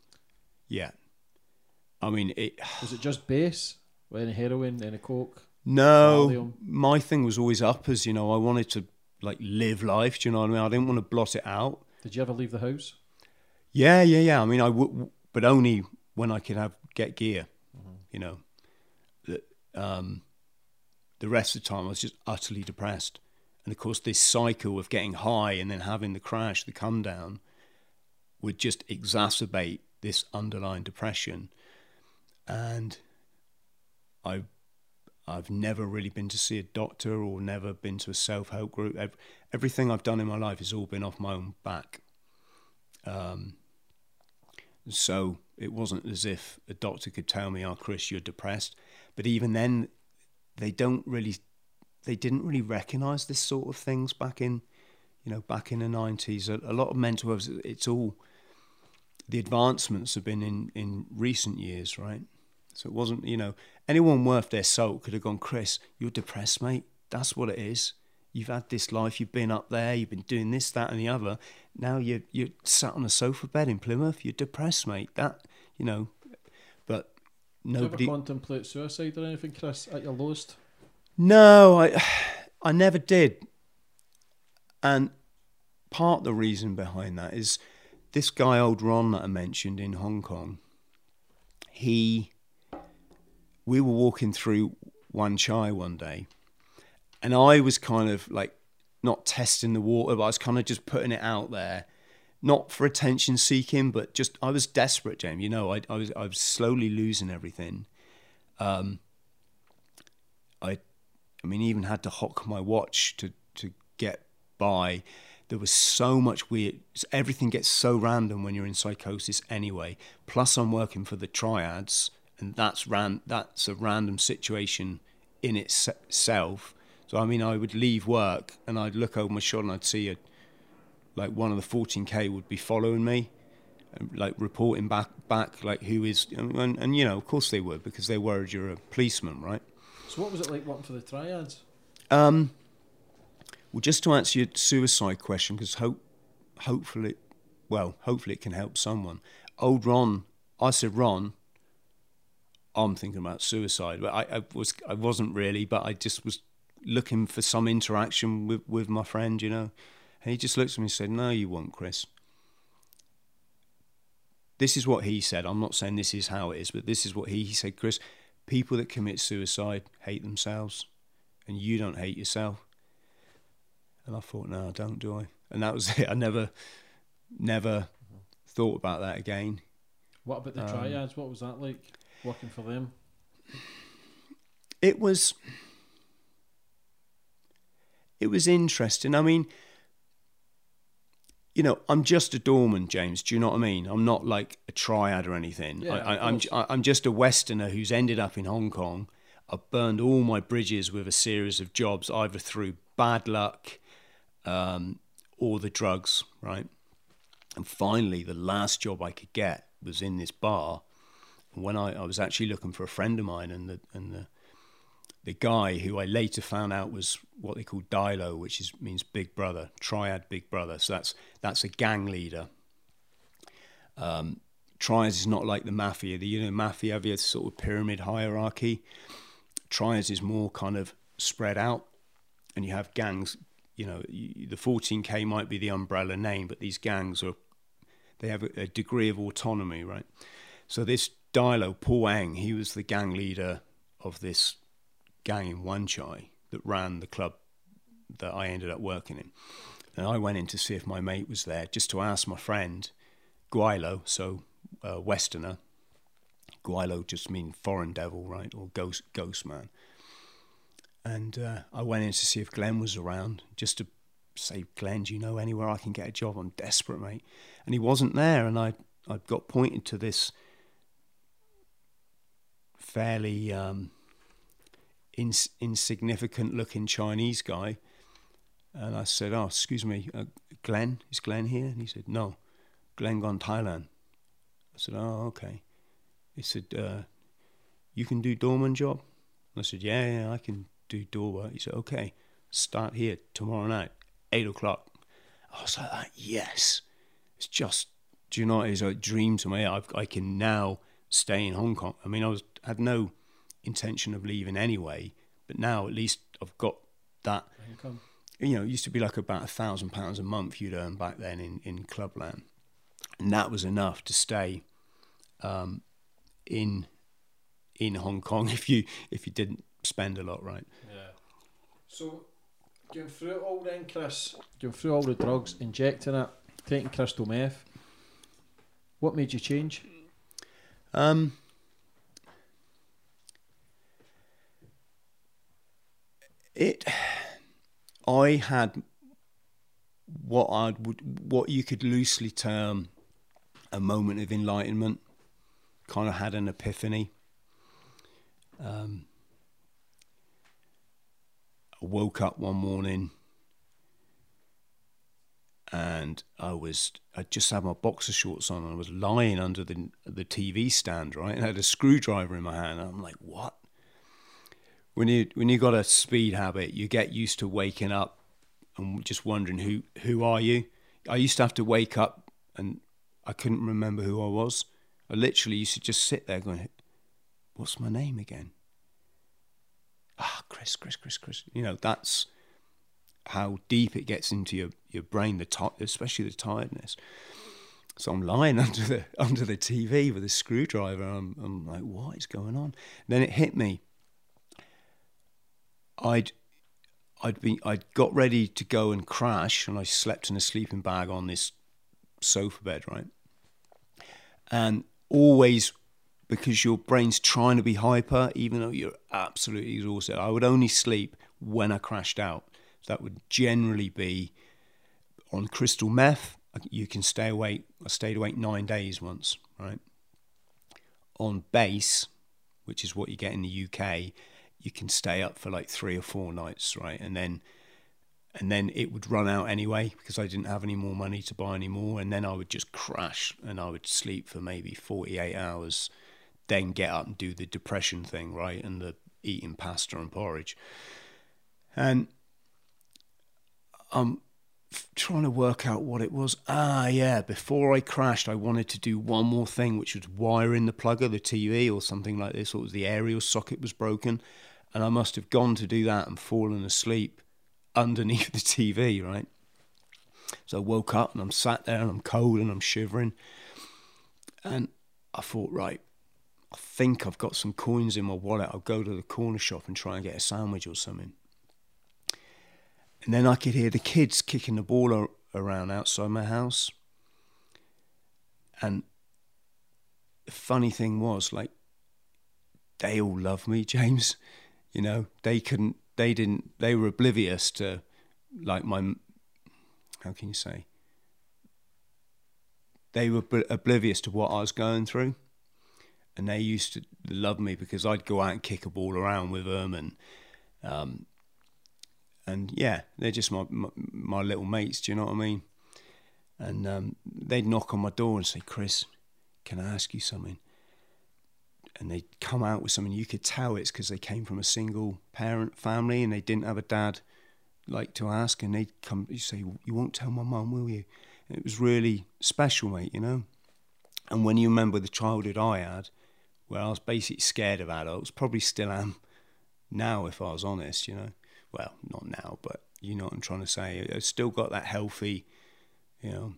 I mean, Was it just base? Any heroin, any coke? No, Valium? My thing was always uppers. I wanted to live life. Do you know what I mean? I didn't want to blot it out. Did you ever leave the house? Yeah. I mean, I would, but only when I could get gear. Mm-hmm. The rest of the time I was just utterly depressed, and of course this cycle of getting high and then having the crash, the come down, would just exacerbate this underlying depression. And I've never really been to see a doctor or never been to a self-help group. Everything I've done in my life has all been off my own back. So it wasn't as if a doctor could tell me, "Oh, Chris, you're depressed." But even then, they didn't really recognise this sort of things back in the 90s. A lot of mental health, it's all, the advancements have been in recent years, right? So it wasn't, anyone worth their salt could have gone, "Chris, you're depressed, mate. That's what it is. You've had this life. You've been up there. You've been doing this, that, and the other. Now you're sat on a sofa bed in Plymouth. You're depressed, mate." But nobody. Did you ever contemplate suicide or anything, Chris, at your lowest? No, I never did. And part of the reason behind that is this guy, old Ron, that I mentioned in Hong Kong. We were walking through Wan Chai one day, and I was kind of not testing the water, but I was kind of just putting it out there, not for attention seeking, but just I was desperate, James. I was slowly losing everything. I even had to hock my watch to get by. There was so much weird. Everything gets so random when you're in psychosis anyway. Plus, I'm working for the Triads. And that's a random situation in itself. So I would leave work and I'd look over my shoulder and I'd see one of the 14K would be following me, reporting back who is, and of course they would, because they're worried you're a policeman, right? So what was it like working for the Triads? Well, just to answer your suicide question, because hopefully it can help someone. Old Ron, I said, "Ron, I'm thinking about suicide," but I wasn't really, but I just was looking for some interaction with my friend, And he just looked at me and said, "No, you won't, Chris." This is what he said. I'm not saying this is how it is, but this is what he said, "Chris, people that commit suicide hate themselves, and you don't hate yourself." And I thought, no, I don't, do I? And that was it. I never thought about that again. What about the Triads? What was that like? Working for them? It was interesting. you know, I'm just a doorman, James. Do you know what I mean? I'm not like a triad or anything. Yeah, I'm just a Westerner who's ended up in Hong Kong. I've burned all my bridges with a series of jobs, either through bad luck or the drugs, right? And finally, the last job I could get was in this bar. When I was actually looking for a friend of mine, and the guy who I later found out was what they call Dilo, which means big brother, triad big brother. So that's a gang leader. Triads is not like the mafia. Mafia have a sort of pyramid hierarchy. Triads is more kind of spread out, and you have gangs. You know, the 14K might be the umbrella name, but these gangs they have a degree of autonomy, right? So this Dilo, Paul Eng, he was the gang leader of this gang in Wan Chai that ran the club that I ended up working in. And I went in to see if my mate was there, just to ask my friend, Guilo, so Westerner. Guilo just means foreign devil, right, or ghost man. And I went in to see if Glenn was around, just to say, Glenn, do you know anywhere I can get a job? I'm desperate, mate. And he wasn't there, and I got pointed to this fairly insignificant-looking Chinese guy. And I said, oh, excuse me, Glenn? Is Glenn here? And he said, no, Glenn gone Thailand. I said, oh, okay. He said, you can do doorman job? I said, yeah, I can do door work. He said, okay, start here tomorrow night, 8 o'clock. I was like, yes. It's just, do you know, it's a dream to me. I can now stay in Hong Kong. I mean, I had no intention of leaving anyway, but now at least I've got that income. You know, it used to be like about £1,000 a month you'd earn back then in Clubland, and that was enough to stay in Hong Kong if you didn't spend a lot, right? Yeah. So going through it all then, Chris, going through all the drugs, injecting it, taking crystal meth, what made you change? I had what you could loosely term a moment of enlightenment. Kind of had an epiphany. I woke up one morning and I just had my boxer shorts on and I was lying under the TV stand, right? And I had a screwdriver in my hand. And I'm like, what? When you got a speed habit, you get used to waking up and just wondering who are you? I used to have to wake up and I couldn't remember who I was. I literally used to just sit there going, what's my name again? Chris. You know, that's how deep it gets into your brain, especially the tiredness. So I'm lying under the TV with a screwdriver. I'm like, what is going on? And then it hit me. I'd got ready to go and crash, and I slept in a sleeping bag on this sofa bed, right? And always, because your brain's trying to be hyper, even though you're absolutely exhausted, I would only sleep when I crashed out. So that would generally be on crystal meth. You can stay awake. I stayed awake 9 days once, right? On base, which is what you get in the UK, you can stay up for like 3 or 4 nights, right? And then it would run out anyway because I didn't have any more money to buy any more. And then I would just crash and I would sleep for maybe 48 hours, then get up and do the depression thing, right? And the eating pasta and porridge. And I'm trying to work out what it was. Before I crashed, I wanted to do one more thing, which was wire in the plug of the TV or something like this. Or it was the aerial socket was broken. And I must have gone to do that and fallen asleep underneath the TV, right? So I woke up and I'm sat there and I'm cold and I'm shivering. And I thought, right, I think I've got some coins in my wallet. I'll go to the corner shop and try and get a sandwich or something. And then I could hear the kids kicking the ball around outside my house. And the funny thing was, like, they all love me, James. You know, they were oblivious to, like, how can you say, they were oblivious to what I was going through. And they used to love me because I'd go out and kick a ball around with them, and yeah, they're just my little mates. Do you know what I mean? And they'd knock on my door and say, "Chris, can I ask you something?" And they'd come out with something. You could tell it's because they came from a single parent family and they didn't have a dad like to ask. And they'd come, you say, "You won't tell my mum, will you?" And it was really special, mate. You know. And when you remember the childhood I had, where I was basically scared of adults, probably still am now if I was honest, you know. Well, not now, but you know what I'm trying to say. I've still got that healthy, you know.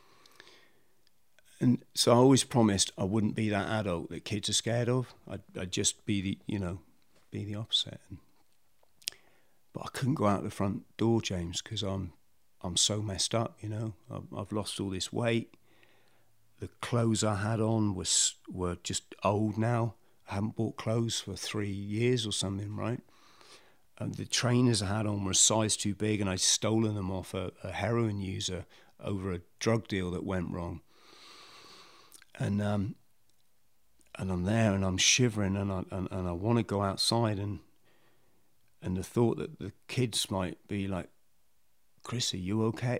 And so I always promised I wouldn't be that adult that kids are scared of. I'd just be the opposite. But I couldn't go out the front door, James, because I'm so messed up, you know. I've lost all this weight. The clothes I had on were just old now. I haven't bought clothes for 3 years or something, right? The trainers I had on were a size too big, and I'd stolen them off a heroin user over a drug deal that went wrong. And I'm there, and I'm shivering, and I want to go outside, and the thought that the kids might be like, "Chris, are you okay?"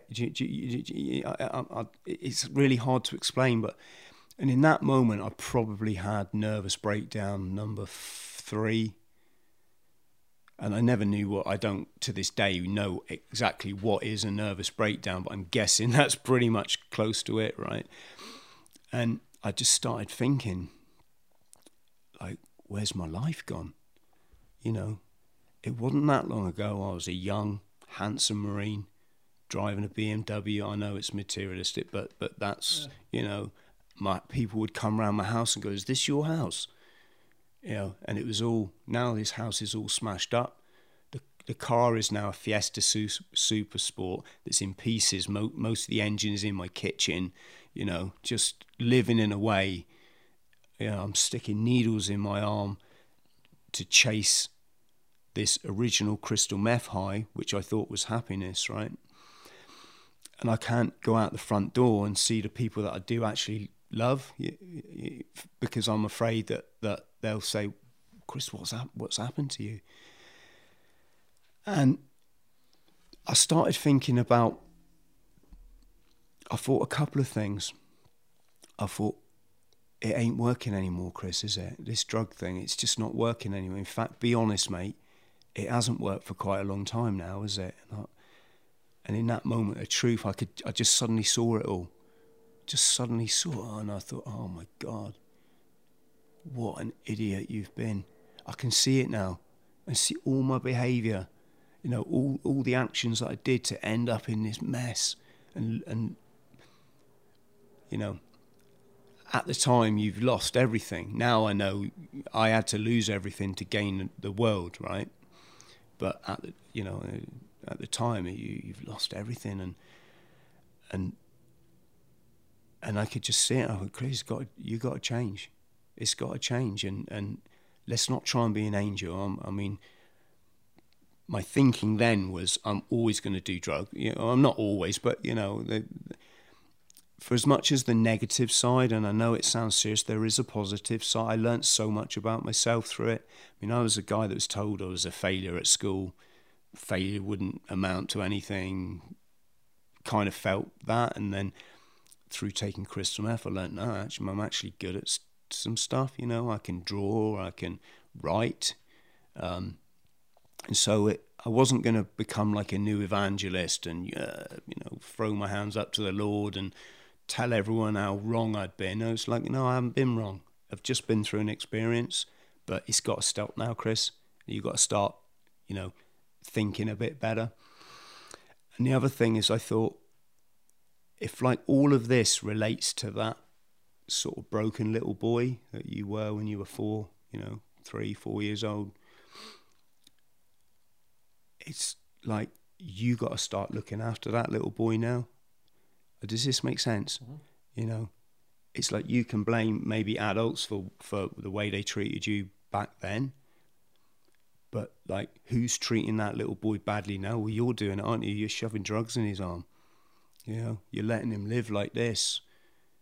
It's really hard to explain, and in that moment, I probably had nervous breakdown number 3. And I never knew what, I don't to this day know exactly what is a nervous breakdown, but I'm guessing that's pretty much close to it, right? And I just started thinking, like, where's my life gone? You know, it wasn't that long ago I was a young, handsome Marine driving a BMW. I know it's materialistic, but that's, you know, my people would come around my house and go, "Is this your house?" You know, and it was all, now this house is all smashed up. The car is now a Fiesta Super Sport that's in pieces. Most of the engine is in my kitchen, you know, just living in a way. You know, I'm sticking needles in my arm to chase this original crystal meth high, which I thought was happiness, right? And I can't go out the front door and see the people that I do actually love, because I'm afraid that they'll say, "Chris, what's happened to you?" And I started thinking about, I thought a couple of things. I thought, it ain't working anymore, Chris, is it? This drug thing, it's just not working anymore. In fact, be honest, mate, it hasn't worked for quite a long time now, is it? And in that moment of truth, I just suddenly saw it all. Just suddenly saw it, and I thought, oh my God, what an idiot you've been. I can see it now. I see all my behaviour, you know, all the actions that I did to end up in this mess. And you know, at the time you've lost everything. Now I know I had to lose everything to gain the world, right? But at the time you've lost everything, and I could just see it. I went, "Chris, you got to change. It's got to change, and let's not try and be an angel." I mean, my thinking then was, I'm always going to do drugs. You know, I'm not always, but you know, for as much as the negative side, and I know it sounds serious, there is a positive side. I learned so much about myself through it. I mean, I was a guy that was told I was a failure at school. Failure wouldn't amount to anything. Kind of felt that, and then through taking crystal meth, I learned, no, actually, I'm actually good at some stuff. You know, I can draw, I can write, and so I wasn't going to become like a new evangelist and you know, throw my hands up to the Lord and tell everyone how wrong I'd been. I was like, no, I haven't been wrong. I've just been through an experience, but it's got to stop now, Chris. You've got to start, you know, thinking a bit better. And the other thing is, I thought, if like all of this relates to that sort of broken little boy that you were when you were 3, 4 years old, it's like you got to start looking after that little boy now. Does this make sense? Mm-hmm. You know, it's like you can blame maybe adults for the way they treated you back then, but like, who's treating that little boy badly now? Well, you're doing it, aren't you? You're shoving drugs in his arm. You know, you're letting him live like this.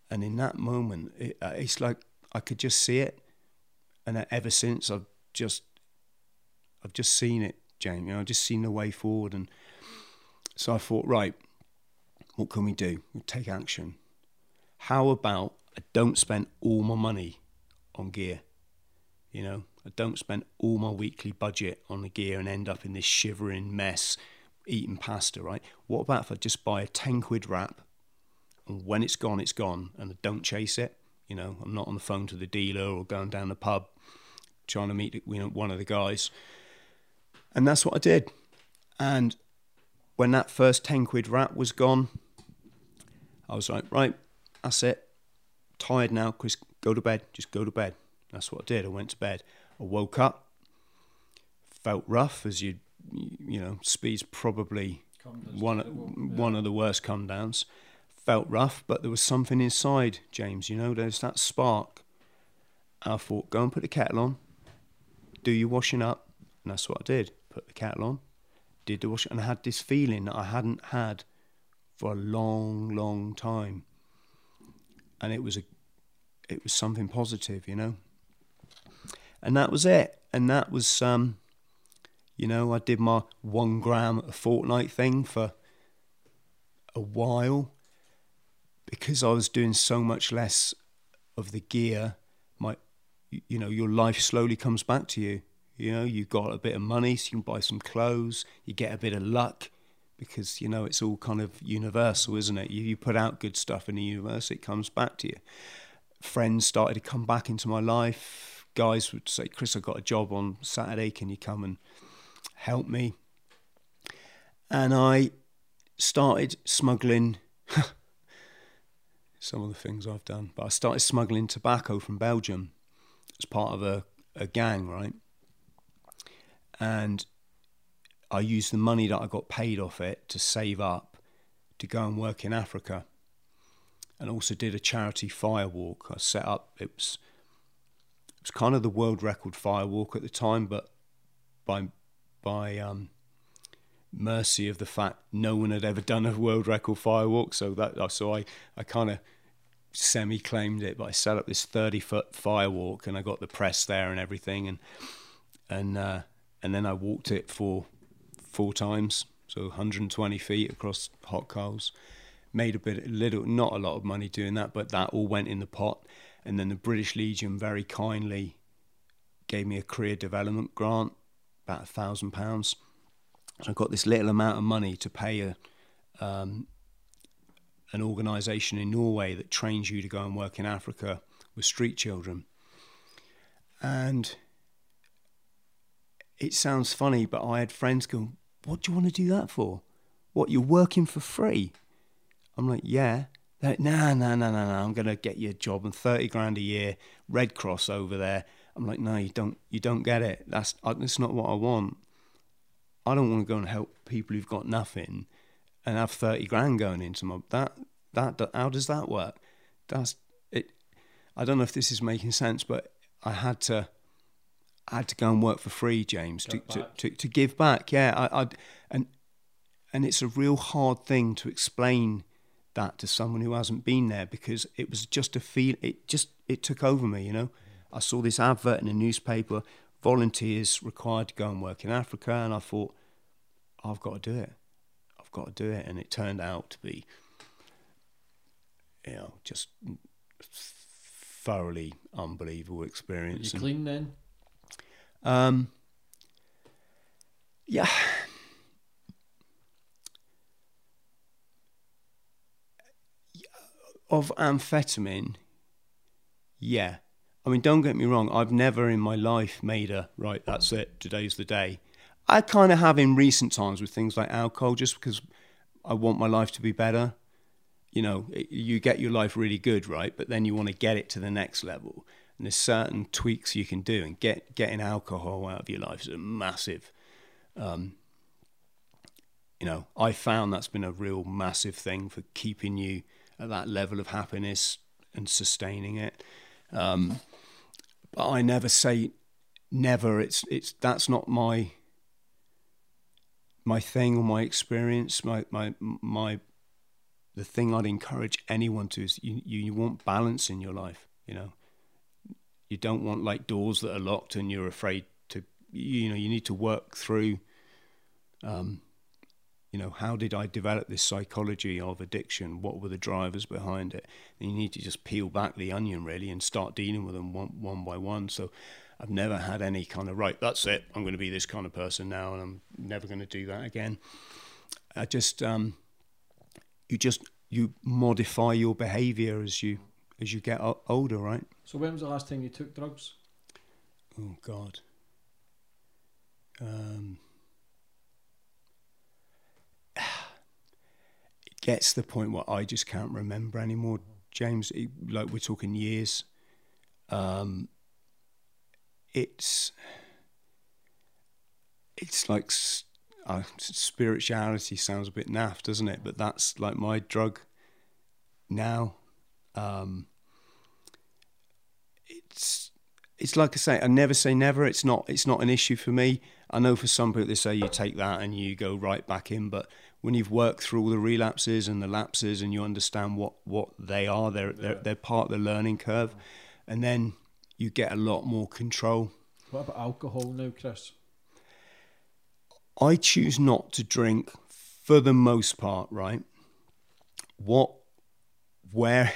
And in that moment, it's like I could just see it. And ever since, I've just seen it, James. I've just seen the way forward. And so I thought, right, what can we do? We'll take action. How about I don't spend all my money on gear? I don't spend all my weekly budget on the gear and end up in this shivering mess eating pasta, right? What about if I just buy a 10 quid wrap, and when it's gone, and I don't chase it? I'm not on the phone to the dealer or going down the pub trying to meet one of the guys. And that's what I did. And when that first 10 quid wrap was gone, I was like, right, that's it. Tired now, Chris, go to bed. Just go to bed. That's what I did. I went to bed. I woke up, felt rough, as speed's probably one of the worst come downs. Felt rough, but there was something inside, James. There's that spark. And I thought, go and put the kettle on, do your washing up, and that's what I did. Put the kettle on, did the washing, and I had this feeling that I hadn't had for a long, long time, and it was something positive, and that was it. And that was, I did my 1 gram a fortnight thing for a while. Because I was doing so much less of the gear, your life slowly comes back to you. You've got a bit of money, so you can buy some clothes. You get a bit of luck, because it's all kind of universal, isn't it? You put out good stuff in the universe, it comes back to you. Friends started to come back into my life. Guys would say, Chris, I've got a job on Saturday, can you come and help me? And I started smuggling some of the things I've done, but I started smuggling tobacco from Belgium as part of a gang, right? And I used the money that I got paid off it to save up to go and work in Africa, and also did a charity fire walk. I set up, it was kind of the world record fire walk at the time, but by mercy of the fact no one had ever done a world record fire walk, so I kind of semi-claimed it. But I set up this 30-foot fire walk, and I got the press there and everything, and then I walked it for 4 times, so 120 feet across hot coals. Made not a lot of money doing that, but that all went in the pot. And then the British Legion very kindly gave me a career development grant, about £1,000. So I got this little amount of money to pay an organisation in Norway that trains you to go and work in Africa with street children. And it sounds funny, but I had friends go, what do you want to do that for? What, you're working for free? I'm like, yeah. They're like, no, I'm going to get you a job and 30 grand a year, Red Cross over there. I'm like, no, you don't get it. That's not what I want. I don't want to go and help people who've got nothing and have 30 grand going into my, that, how does that work? That's it. I don't know if this is making sense, but I had to go and work for free, James, to give back. Yeah. And it's a real hard thing to explain that to someone who hasn't been there, because it was just a feel. It took over me, I saw this advert in a newspaper, volunteers required to go and work in Africa, and I thought, I've got to do it. And it turned out to be, just thoroughly unbelievable experience. Were you clean then? Yeah. Of amphetamine, yeah. I mean, don't get me wrong, I've never in my life made right, that's it, today's the day. I kind of have in recent times with things like alcohol, just because I want my life to be better. You get your life really good, right? But then you want to get it to the next level. And there's certain tweaks you can do, and getting alcohol out of your life is a massive, I found that's been a real massive thing for keeping you at that level of happiness and sustaining it. But I never say never. It's that's not my thing or my experience. My the thing I'd encourage anyone to is you want balance in your life. You know, you don't want like doors that are locked and you're afraid to. You know, you need to work through. You know, how did I develop this psychology of addiction? What were the drivers behind it? And you need to just peel back the onion really and start dealing with them one by one. So I've never had any kind of, right, that's it, I'm going to be this kind of person now and I'm never going to do that again. I just, you modify your behaviour as you get older, right? So when was the last time you took drugs? Oh, God. It gets to the point where I just can't remember anymore, James. Like, we're talking years. It's like spirituality sounds a bit naff, doesn't it? But that's like my drug now. It's like I say, I never say never. It's not an issue for me. I know for some people they say you take that and you go right back in, but when you've worked through all the relapses and the lapses and you understand what they are, they're part of the learning curve, and then you get a lot more control. What about alcohol now, Chris? I choose not to drink for the most part, right? Where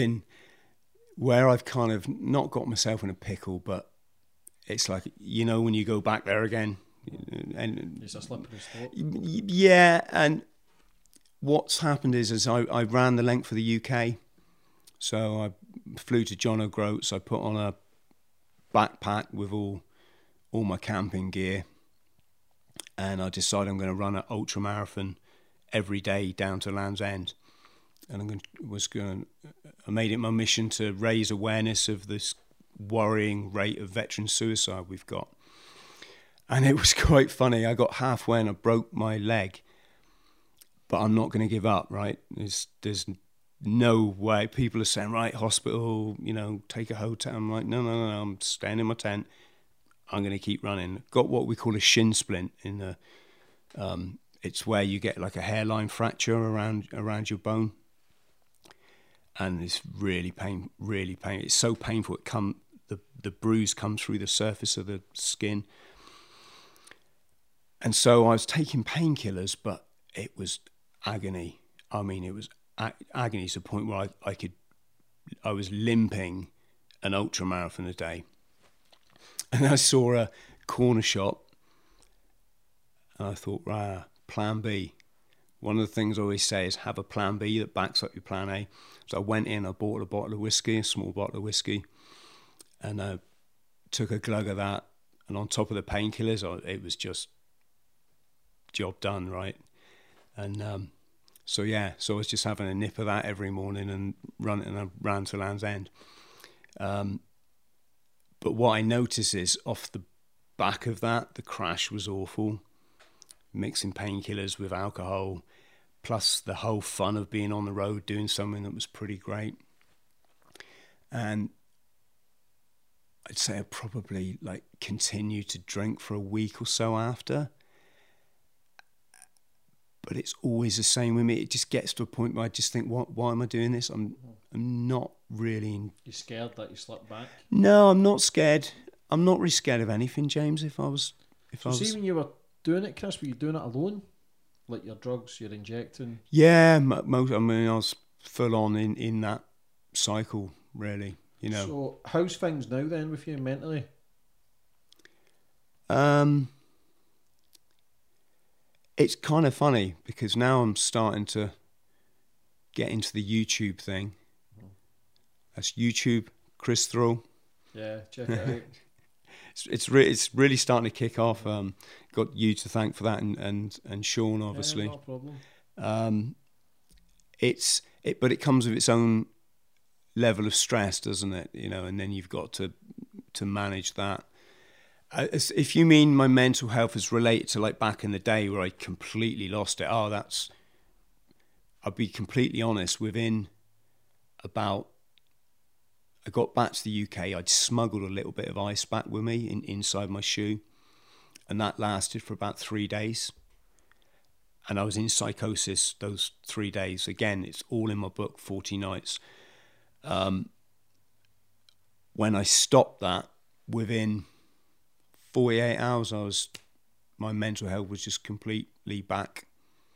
I've kind of not got myself in a pickle, but it's like, you know, when you go back there again, and it's a slippery slope. Yeah, and what's happened is I ran the length for the UK, so I flew to John O'Groats. I put on a backpack with all my camping gear, and I decided I'm going to run an ultra marathon every day down to Land's End. And I made it my mission to raise awareness of this worrying rate of veteran suicide we've got. And it was quite funny. I got halfway and I broke my leg, but I'm not going to give up, right? There's no way. People are saying, right, hospital, you know, take a hotel. I'm like, no, I'm staying in my tent. I'm going to keep running. Got what we call a shin splint in the. It's where you get like a hairline fracture around your bone, and it's really painful. It's so painful. The bruise comes through the surface of the skin, and so I was taking painkillers, but it was agony. I mean, it was agony to the point where I was limping an ultra marathon a day. And I saw a corner shop, and I thought, plan B. One of the things I always say is have a plan B that backs up your plan A. So I went in, I bought a bottle of whiskey, a small bottle of whiskey, and I took a glug of that. And on top of the painkillers, it was just job done, right? And so I was just having a nip of that every morning and I ran to Land's End. But what I noticed is off the back of that, the crash was awful. Mixing painkillers with alcohol, plus the whole fun of being on the road doing something that was pretty great. And I'd say I probably like continued to drink for a week or so after. But it's always the same with me. It just gets to a point where I just think, why am I doing this? I'm not really... You scared that you slipped back? No, I'm not scared. I'm not really scared of anything, James. See, when you were doing it, Chris, were you doing it alone? Like your drugs, you're injecting? Yeah, I was full on in that cycle, really, you know. So how's things now then with you mentally? It's kind of funny because now I'm starting to get into the YouTube thing. That's YouTube, Chris Thrall. Yeah, check it out. It's really starting to kick off. Got you to thank for that, and Sean, obviously. Yeah, no problem. But it comes with its own level of stress, doesn't it? You know, and then you've got to manage that. If you mean my mental health is related to like back in the day where I completely lost it, I'll be completely honest. Within about, I got back to the UK, I'd smuggled a little bit of ice back with me inside my shoe, and that lasted for about 3 days. And I was in psychosis those 3 days. Again, it's all in my book, 40 Nights. When I stopped that, within 48 hours, my mental health was just completely back.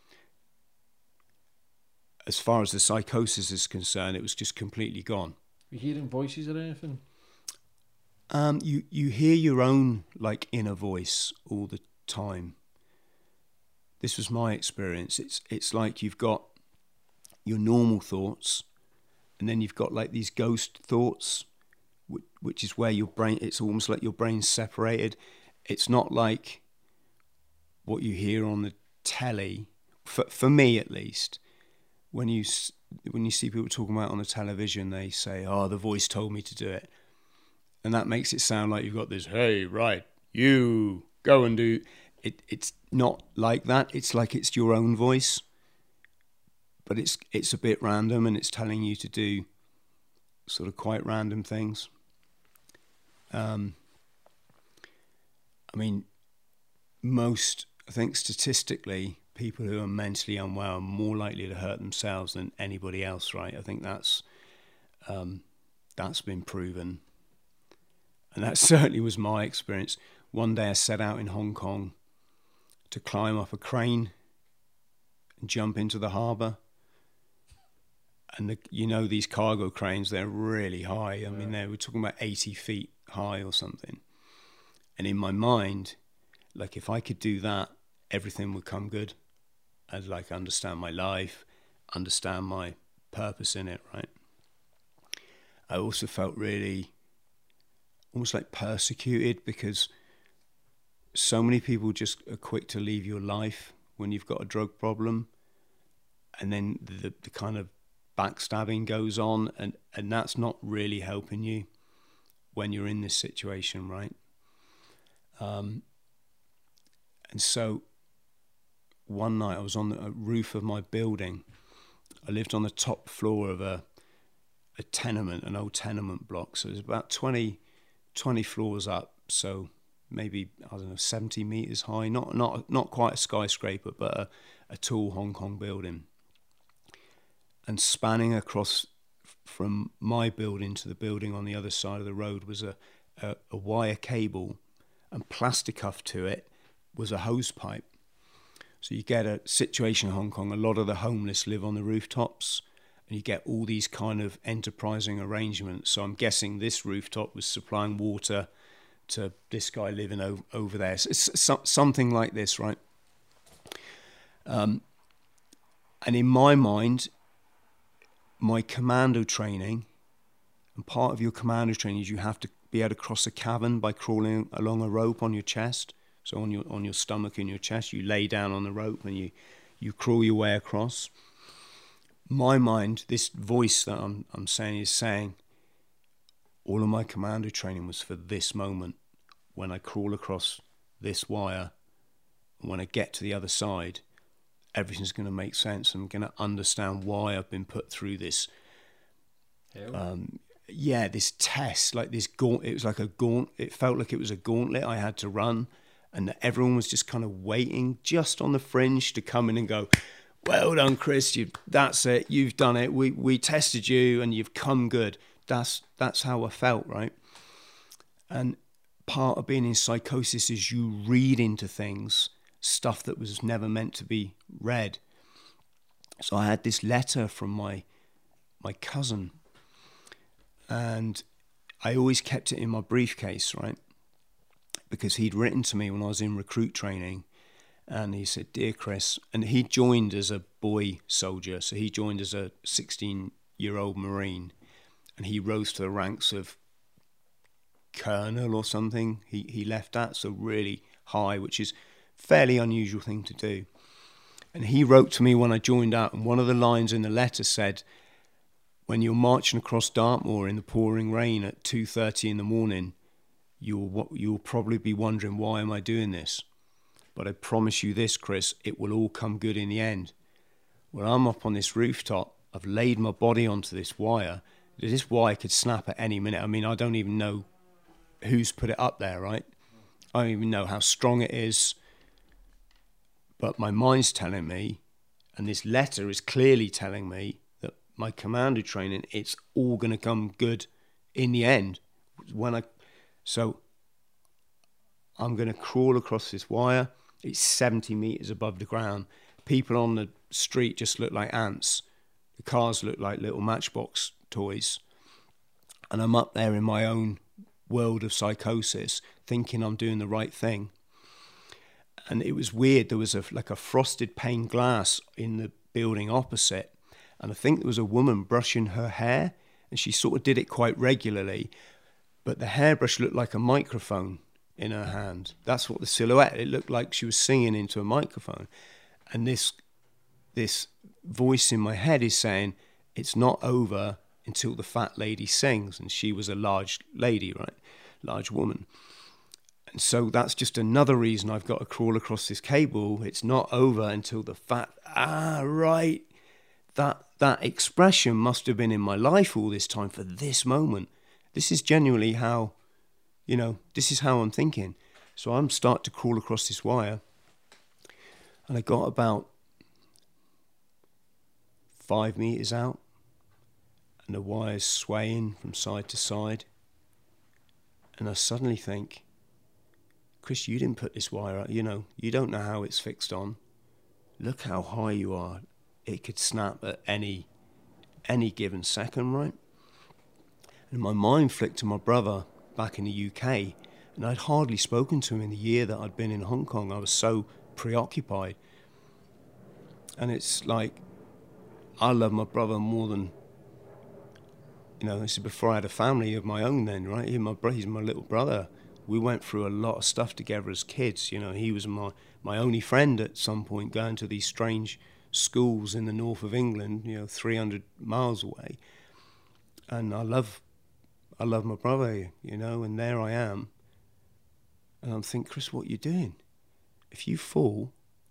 As far as the psychosis is concerned, it was just completely gone. Were you hearing voices or anything? You hear your own like inner voice all the time. This was my experience. It's like you've got your normal thoughts, and then you've got like these ghost thoughts, which is where your brain, it's almost like your brain's separated. It's not like what you hear on the telly, for me at least. When you see people talking about it on the television, they say, "Oh, the voice told me to do it," and that makes it sound like you've got this, "Hey, right, you go and do." It's not like that. It's like it's your own voice, but it's a bit random, and it's telling you to do sort of quite random things. I mean, I think statistically, people who are mentally unwell are more likely to hurt themselves than anybody else, right? I think that's been proven. And that certainly was my experience. One day I set out in Hong Kong to climb up a crane and jump into the harbour. And these cargo cranes, they're really high. I mean, we're talking about 80 feet high or something. And in my mind, like if I could do that, everything would come good. I'd like understand my life, understand my purpose in it, right? I also felt really almost like persecuted because so many people just are quick to leave your life when you've got a drug problem, and then the kind of backstabbing goes on, and that's not really helping you when you're in this situation, right? And so one night I was on the roof of my building. I lived on the top floor of a tenement, an old tenement block. So it was about 20 floors up. So maybe, 70 meters high. Not quite a skyscraper, but a tall Hong Kong building. And spanning across from my building to the building on the other side of the road was a wire cable, and plasticuffed to it was a hose pipe. So you get a situation in Hong Kong, a lot of the homeless live on the rooftops, and you get all these kind of enterprising arrangements. So I'm guessing this rooftop was supplying water to this guy living over there. So it's something like this, right? And in my mind, my commando training, and part of your commando training is you have to be able to cross a cavern by crawling along a rope on your chest. So on your stomach and your chest, you lay down on the rope and you crawl your way across. My mind, this voice that I'm saying is saying, all of my commando training was for this moment. When I crawl across this wire, and when I get to the other side, everything's going to make sense. I'm going to understand why I've been put through this. This test, like this it was like it felt like it was a gauntlet I had to run, and that everyone was just kind of waiting just on the fringe to come in and go, "Well done, Chris, that's it, you've done it, we tested you and you've come good." That's how I felt, right? And part of being in psychosis is you read into things, stuff that was never meant to be read. So I had this letter from my cousin, and I always kept it in my briefcase, right? Because he'd written to me when I was in recruit training, and he said, "Dear Chris," and he joined as a boy soldier, so he joined as a 16-year-old Marine, and he rose to the ranks of colonel or something. He left that, so really high, which is fairly unusual thing to do. And he wrote to me when I joined up, and one of the lines in the letter said, "When you're marching across Dartmoor in the pouring rain at 2:30 in the morning, you'll probably be wondering, why am I doing this? But I promise you this, Chris, it will all come good in the end." Well, I'm up on this rooftop. I've laid my body onto this wire. This wire could snap at any minute. I mean, I don't even know who's put it up there, right? I don't even know how strong it is. But my mind's telling me, and this letter is clearly telling me, that my commando training, it's all going to come good in the end. So I'm going to crawl across this wire. It's 70 meters above the ground. People on the street just look like ants. The cars look like little Matchbox toys. And I'm up there in my own world of psychosis, thinking I'm doing the right thing. And it was weird. There was a frosted pane glass in the building opposite. And I think there was a woman brushing her hair, and she sort of did it quite regularly. But the hairbrush looked like a microphone in her hand. That's what the silhouette, it looked like she was singing into a microphone. And this voice in my head is saying, it's not over until the fat lady sings. And she was a large lady, right? Large woman. And so that's just another reason I've got to crawl across this cable. It's not over until the fat, right. That expression must have been in my life all this time for this moment. This is genuinely how, this is how I'm thinking. So I'm starting to crawl across this wire. And I got about 5 meters out. And the wire's swaying from side to side. And I suddenly think, Chris, you didn't put this wire out. You don't know how it's fixed on. Look how high you are. It could snap at any given second, right? And my mind flicked to my brother back in the UK, and I'd hardly spoken to him in the year that I'd been in Hong Kong. I was so preoccupied. And it's like, I love my brother more than, this is before I had a family of my own then, right? He's my little brother. We went through a lot of stuff together as kids. He was my only friend at some point, going to these strange schools in the north of England, 300 miles away. And I love my brother, and there I am. And I'm thinking, Chris, what are you doing? If you fall,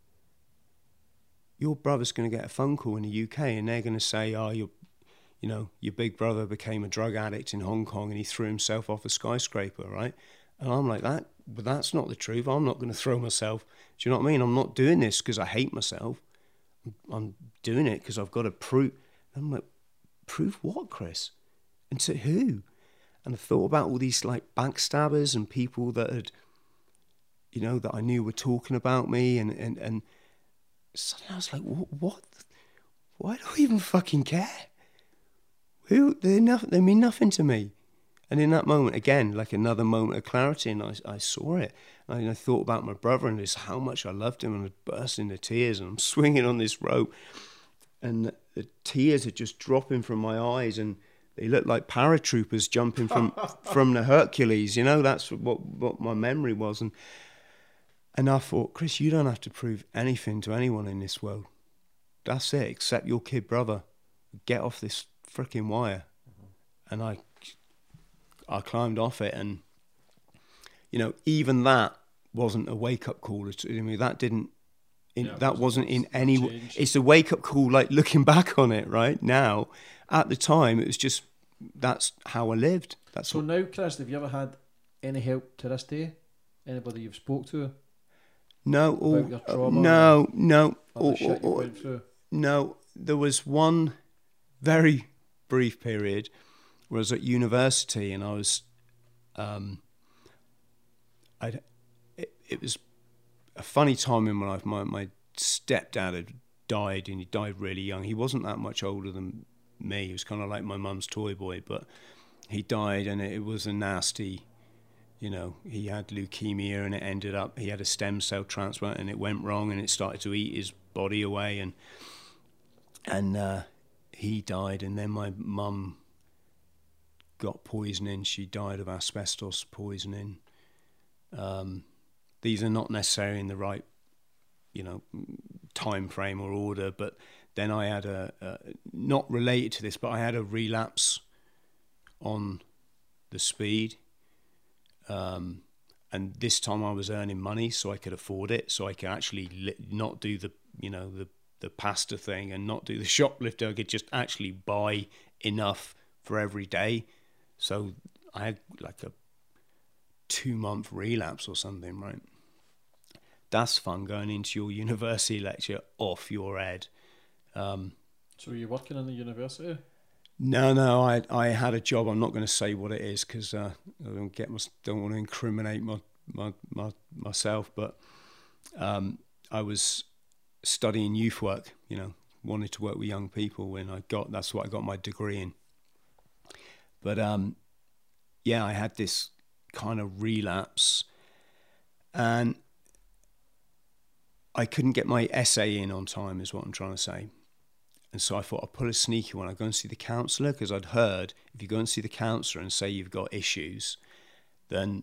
your brother's going to get a phone call in the UK, and they're going to say, your big brother became a drug addict in Hong Kong and he threw himself off a skyscraper, right? And I'm like, but that's not the truth. I'm not going to throw myself. Do you know what I mean? I'm not doing this because I hate myself. I'm doing it because I've got to prove. I'm like, prove what, Chris? And to who? And I thought about all these like backstabbers and people that had, that I knew were talking about me, and suddenly I was like, what? Why do I even fucking care? They mean nothing to me. And in that moment, again, like another moment of clarity, and I saw it. And I thought about my brother and just how much I loved him, and I burst into tears, and I'm swinging on this rope, and the tears are just dropping from my eyes, and they look like paratroopers jumping from the Hercules. That's what my memory was. And I thought, Chris, you don't have to prove anything to anyone in this world. That's it, except your kid brother. Get off this freaking wire. And I climbed off it, and even that wasn't a wake-up call. That didn't. That wasn't in any way. It's a wake-up call, like looking back on it right now. At the time, it was just, that's how I lived. So now, Chris, have you ever had any help to this day? Anybody you've spoke to? No. About your trauma? No. The shit you went through? No. There was one very brief period where I was at university, and I was, it was a funny time in my life. My stepdad had died, and he died really young. He wasn't that much older than me. He was kind of like my mum's toy boy, but he died, and it was a nasty, he had leukemia, and it ended up, he had a stem cell transplant, and it went wrong, and it started to eat his body away, and he died. And then my mum got poisoning. She died of asbestos poisoning. These are not necessarily in the right, time frame or order, but then I had not related to this, but I had a relapse on the speed. And this time I was earning money, so I could afford it, so I could actually not do the pasta thing and not do the shoplifter. I could just actually buy enough for every day. So I had like a 2-month relapse or something, right? that's fun, going into your university lecture off your head. So were you working in the university? No, I had a job. I'm not going to say what it is because I don't want to incriminate myself. But I was studying youth work. Wanted to work with young people, and that's what I got my degree in. But I had this kind of relapse, and I couldn't get my essay in on time, is what I'm trying to say. And so I thought I'd pull a sneaky one. I'd go and see the counsellor, because I'd heard if you go and see the counsellor and say you've got issues, then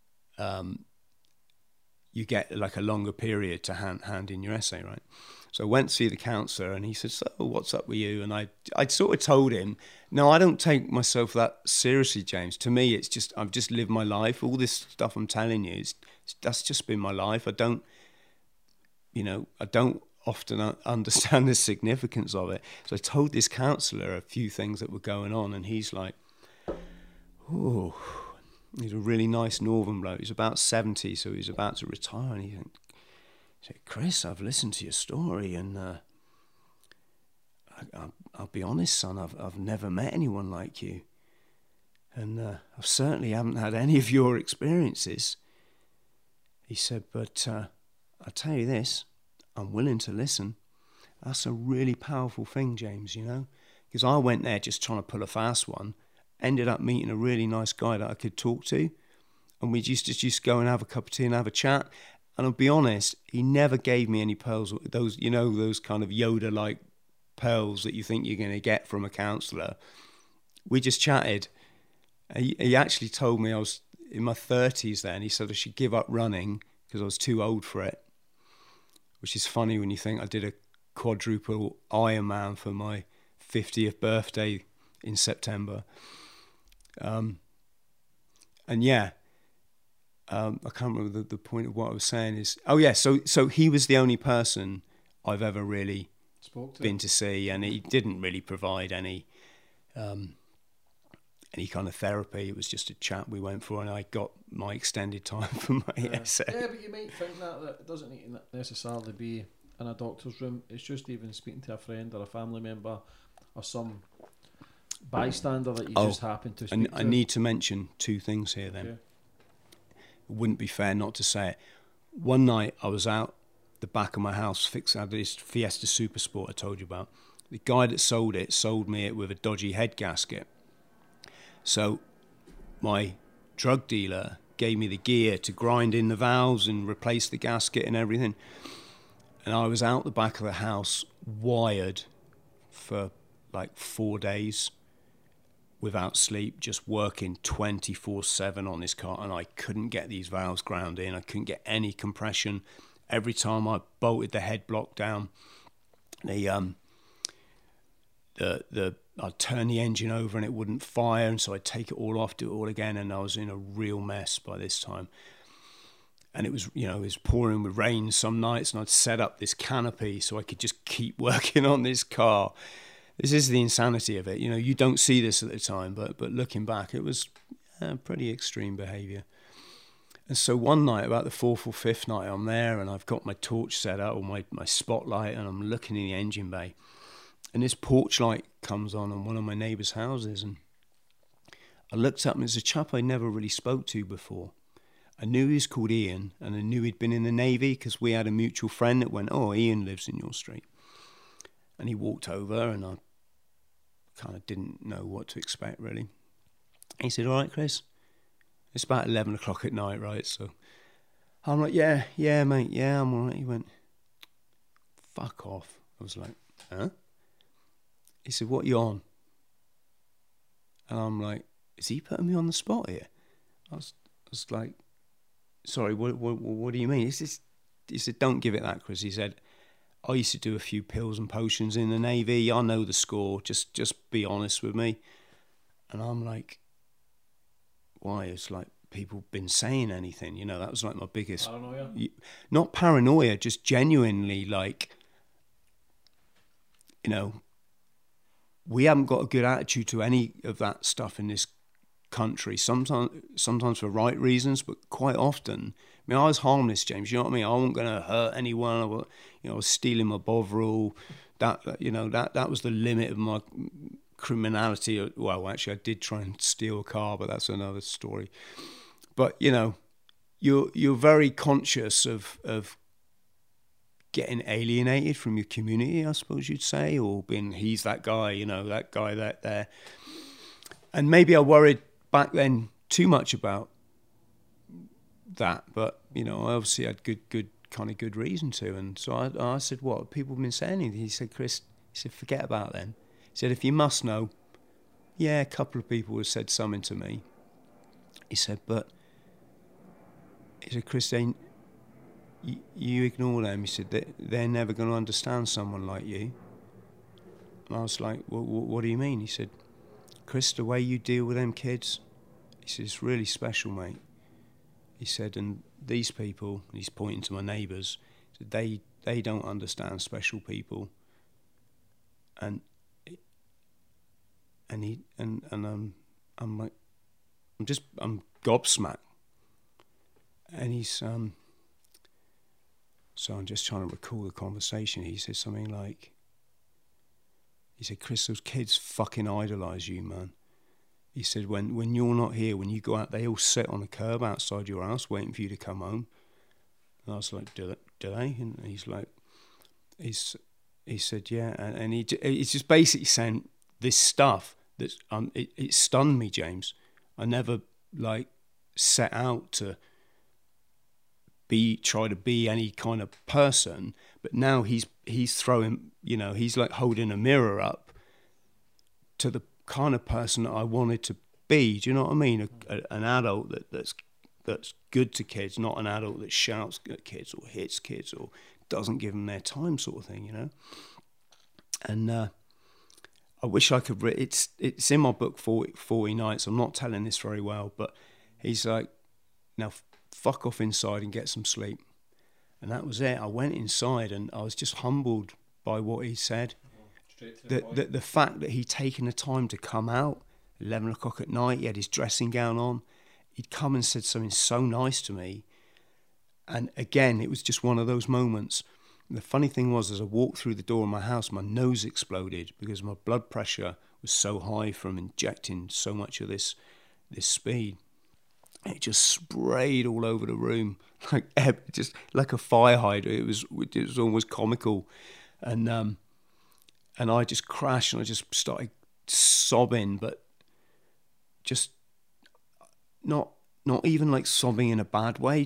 you get like a longer period to hand in your essay, right? So I went to see the counsellor, and he said, "So what's up with you?" And I'd sort of told him, "No, I don't take myself that seriously, James. To me, it's just I've just lived my life. All this stuff I'm telling you, that's just been my life. I don't often understand the significance of it." So I told this counsellor a few things that were going on, and he's like, "Oh." He's a really nice northern bloke. He's about 70, so he's about to retire. And he said, "Chris, I've listened to your story, and I'll be honest, son, I've never met anyone like you. And I certainly haven't had any of your experiences." He said, "But I'll tell you this, I'm willing to listen. That's a really powerful thing, James, because I went there just trying to pull a fast one, ended up meeting a really nice guy that I could talk to, and we used to go and have a cup of tea and have a chat. And I'll be honest, he never gave me any pearls, those kind of Yoda-like pearls that you think you're going to get from a counsellor. We just chatted. He actually told me I was in my 30s then. He said I should give up running because I was too old for it, which is funny when you think I did a quadruple Ironman for my 50th birthday in September. I can't remember the point of what I was saying is, so he was the only person I've ever really been to see, and he didn't really provide any kind of therapy. It was just a chat we went for, and I got my extended time for my essay. Yeah, but you might think that it doesn't need to necessarily be in a doctor's room. It's just even speaking to a friend or a family member or some bystander that you just happen to speak to. I need to mention two things here then. Okay. It wouldn't be fair not to say it. One night I was out the back of my house fixing this Fiesta Super Sport I told you about. The guy that sold me it with a dodgy head gasket. So my drug dealer gave me the gear to grind in the valves and replace the gasket and everything. And I was out the back of the house wired for like 4 days without sleep, just working 24/7 on this car, and I couldn't get these valves ground in. I couldn't get any compression. Every time I bolted the head block down, I'd turn the engine over and it wouldn't fire, and so I'd take it all off, do it all again, and I was in a real mess by this time. And it was pouring with rain some nights, and I'd set up this canopy so I could just keep working on this car. This is the insanity of it. You don't see this at the time, but looking back, it was pretty extreme behaviour. And so one night, about the fourth or fifth night, I'm there, and I've got my torch set up, or my spotlight, and I'm looking in the engine bay. And this porch light comes on one of my neighbours' houses, and I looked up, and it's a chap I never really spoke to before. I knew he was called Ian, and I knew he'd been in the Navy because we had a mutual friend that went, "Oh, Ian lives in your street." And he walked over, and I kind of didn't know what to expect, really. He said, "All right, Chris." It's about 11 o'clock at night, right? So I'm like, yeah, mate, yeah, I'm all right. He went, "Fuck off." I was like, "Huh?" He said, "What are you on?" And I'm like, is he putting me on the spot here? I was like, "Sorry, what do you mean?" He said, "Don't give it that, Chris." He said, "I used to do a few pills and potions in the Navy. I know the score. Just be honest with me." And I'm like, why? It's like people been saying anything. That was like my biggest... Paranoia? Not paranoia, just genuinely like, we haven't got a good attitude to any of that stuff in this country. Sometimes for right reasons, but quite often I mean, I was harmless, James. You know what I mean? I wasn't going to hurt anyone. I was stealing my Bovril. That was the limit of my criminality. Well, actually, I did try and steal a car, but that's another story. But you're very conscious of getting alienated from your community, I suppose you'd say, or being he's that guy, that guy there. And maybe I worried back then too much about that, but I obviously had good reason to. And so I said, what people have been saying? He said, Chris, forget about them. He said, if you must know, yeah, a couple of people have said something to me. He said, Chris, you ignore them. He said, they're never going to understand someone like you. And I was like, well, what do you mean? He said, Chris, the way you deal with them kids, he said, it's really special, mate. He said, and these people, and he's pointing to my neighbours, they don't understand special people. And I'm like, I'm gobsmacked. And he's so I'm just trying to recall the conversation. He said something like, Chris, those kids fucking idolise you, man. He said, when you're not here, when you go out, they all sit on the curb outside your house waiting for you to come home. And I was like, do they? And he's like, he said, yeah. And he's just basically saying this stuff that's, it stunned me, James. I never set out to try to be any kind of person, but now he's throwing, he's like holding a mirror up to the kind of person that I wanted to be. Do you know what I mean? An adult that's good to kids, not an adult that shouts at kids or hits kids or doesn't give them their time, sort of thing. And I wish I could. It's in my book, 40 Nights. I'm not telling this very well, but he's like, now fuck off inside and get some sleep. And that was it. I went inside and I was just humbled by what he said. The fact that he'd taken the time to come out 11 o'clock at night, he had his dressing gown on, he'd come and said something so nice to me. And again, it was just one of those moments. And the funny thing was, as I walked through the door of my house, my nose exploded because my blood pressure was so high from injecting so much of this speed. It just sprayed all over the room, just like a fire hydrant. It was almost comical. And I just crashed and I just started sobbing, but just not even like sobbing in a bad way.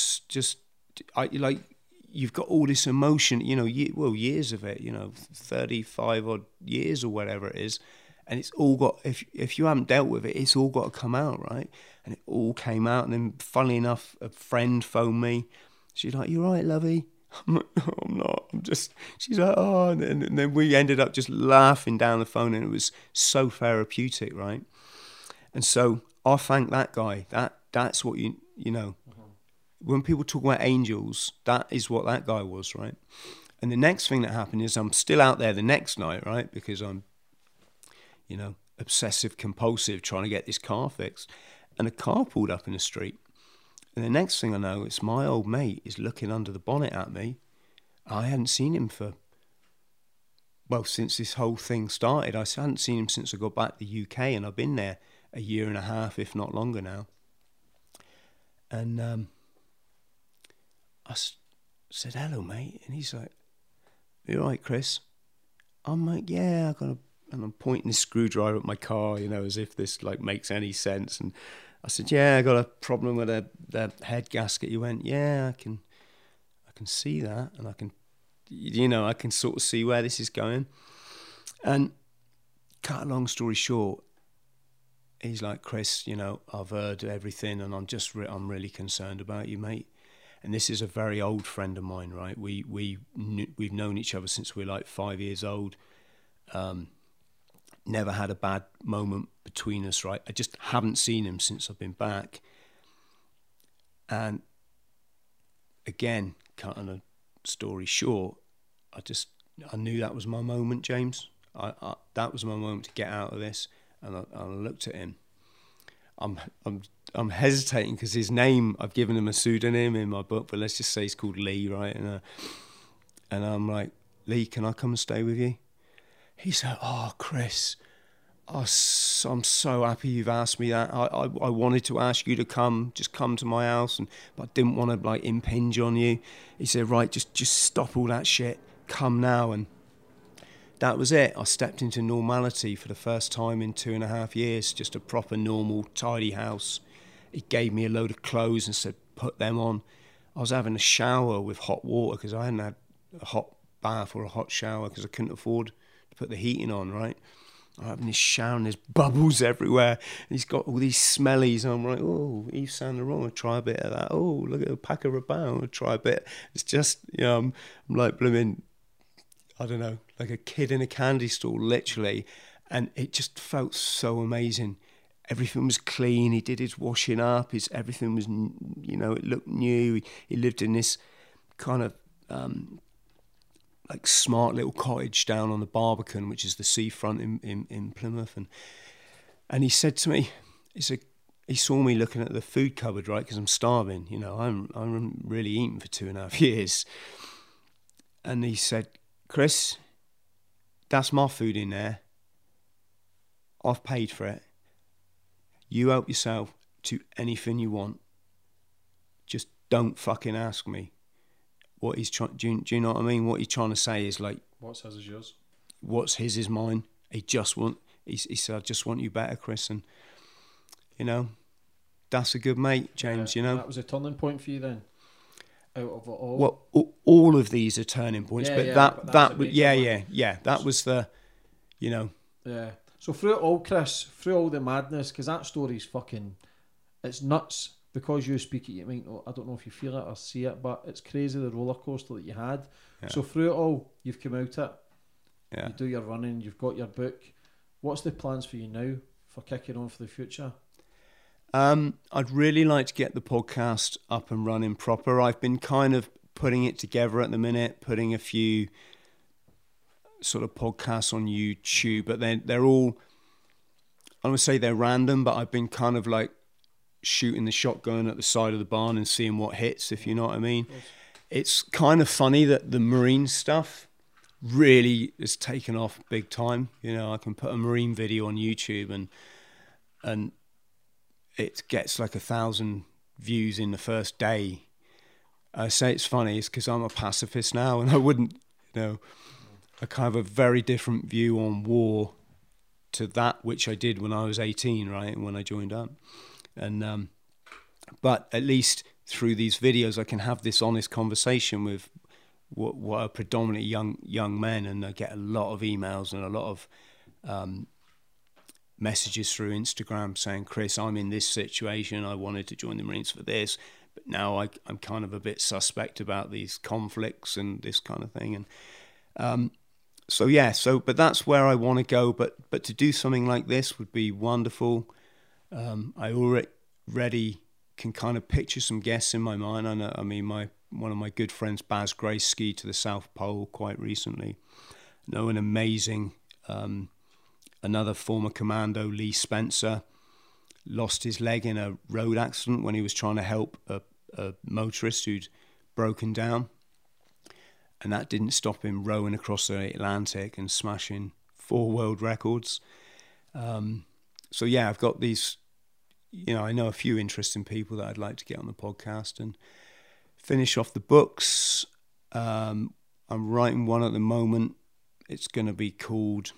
You've got all this emotion, years of it, 35 odd years or whatever it is. And it's all got, if you haven't dealt with it, it's all got to come out, right? And it all came out. And then funnily enough, a friend phoned me. She's like, "You right, lovey?" I'm like, "No, I'm not. She's like, "Oh," and then we ended up just laughing down the phone, and it was so therapeutic, right? And so I thank that guy. That's what when people talk about angels, that is what that guy was, right? And the next thing that happened is I'm still out there the next night, right? Because I'm, obsessive compulsive trying to get this car fixed. And a car pulled up in the street. And the next thing I know, it's my old mate is looking under the bonnet at me. I hadn't seen him since this whole thing started. I hadn't seen him since I got back to the UK, and I've been there a year and a half, if not longer now. And I said, "Hello, mate." And he's like, "You all right, Chris?" I'm like, "Yeah, and I'm pointing this screwdriver at my car, as if this makes any sense. And I said, "Yeah, I got a problem with the head gasket." He went, "Yeah, I can see that, and I can sort of see where this is going." And cut a long story short, he's like, "Chris, I've heard everything, and I'm really concerned about you, mate." And this is a very old friend of mine, right? We've known each other since we were 5 years old. Never had a bad moment between us, right? I just haven't seen him since I've been back. And again, cutting a story short, I knew that was my moment, James. That was my moment to get out of this. And I looked at him I'm hesitating because his name, I've given him a pseudonym in my book, but let's just say he's called Lee, right? And I'm like, Lee, can I come and stay with you? He said, oh, Chris, I'm so happy you've asked me that. I wanted to ask you to just come to my house, but I didn't want to like impinge on you. He said, right, just stop all that shit. Come now. And that was it. I stepped into normality for the first time in 2.5 years, just a proper, normal, tidy house. He gave me a load of clothes and said, put them on. I was having a shower with hot water because I hadn't had a hot bath or a hot shower because I couldn't afford to put the heating on, right? I'm having this shower and there's bubbles everywhere. And he's got all these smellies. And I'm like, oh, Yves Saint Laurent, I'll try a bit of that. Oh, look at a Paco Rabanne, I'll try a bit. It's just, I'm like blooming, I don't know, like a kid in a candy store, literally. And it just felt so amazing. Everything was clean. He did his washing up. Everything was, it looked new. He lived in this kind of like smart little cottage down on the Barbican, which is the seafront in Plymouth. And he said to me, he saw me looking at the food cupboard, right? Because I'm starving. I'm really eating for 2.5 years. And he said, Chris, that's my food in there. I've paid for it. You help yourself to anything you want. Just don't fucking ask me. What he's trying, do you know what I mean? What he's trying to say is like, what's his is yours. What's his is mine. He said, I just want you better, Chris. And that's a good mate, James. That was a turning point for you then. Out of it all. Well, all of these are turning points, but that was the, Yeah. So through it all, Chris, through all the madness, because that story's fucking, it's nuts. Because you speak it, you might not, I don't know if you feel it or see it, but it's crazy the roller coaster that you had. Yeah. So through it all, you've come out it. Yeah. You do your running, you've got your book. What's the plans for you now for kicking on for the future? I'd really like to get the podcast up and running proper. I've been kind of putting it together at the minute, putting a few sort of podcasts on YouTube, but they're all, I would say they're random, but I've been kind of like shooting the shotgun at the side of the barn and seeing what hits, if you know what I mean. It's kind of funny that the marine stuff really has taken off big time. I can put a marine video on YouTube and it gets like 1,000 views in the first day. I say it's funny, it's because I'm a pacifist now, and I wouldn't, I kind of have a very different view on war to that which I did when I was 18, right, when I joined up. And but at least through these videos, I can have this honest conversation with what are predominantly young men, and I get a lot of emails and a lot of messages through Instagram saying, Chris, I'm in this situation. I wanted to join the Marines for this, but now I'm kind of a bit suspect about these conflicts and this kind of thing. And but that's where I want to go. But to do something like this would be wonderful. I already can kind of picture some guests in my mind. One of my good friends, Baz Grace, skied to the South Pole quite recently. I know an amazing, another former commando, Lee Spencer, lost his leg in a road accident when he was trying to help a motorist who'd broken down. And that didn't stop him rowing across the Atlantic and smashing 4 world records. I've got these, I know a few interesting people that I'd like to get on the podcast and finish off the books. I'm writing one at the moment. It's going to be called,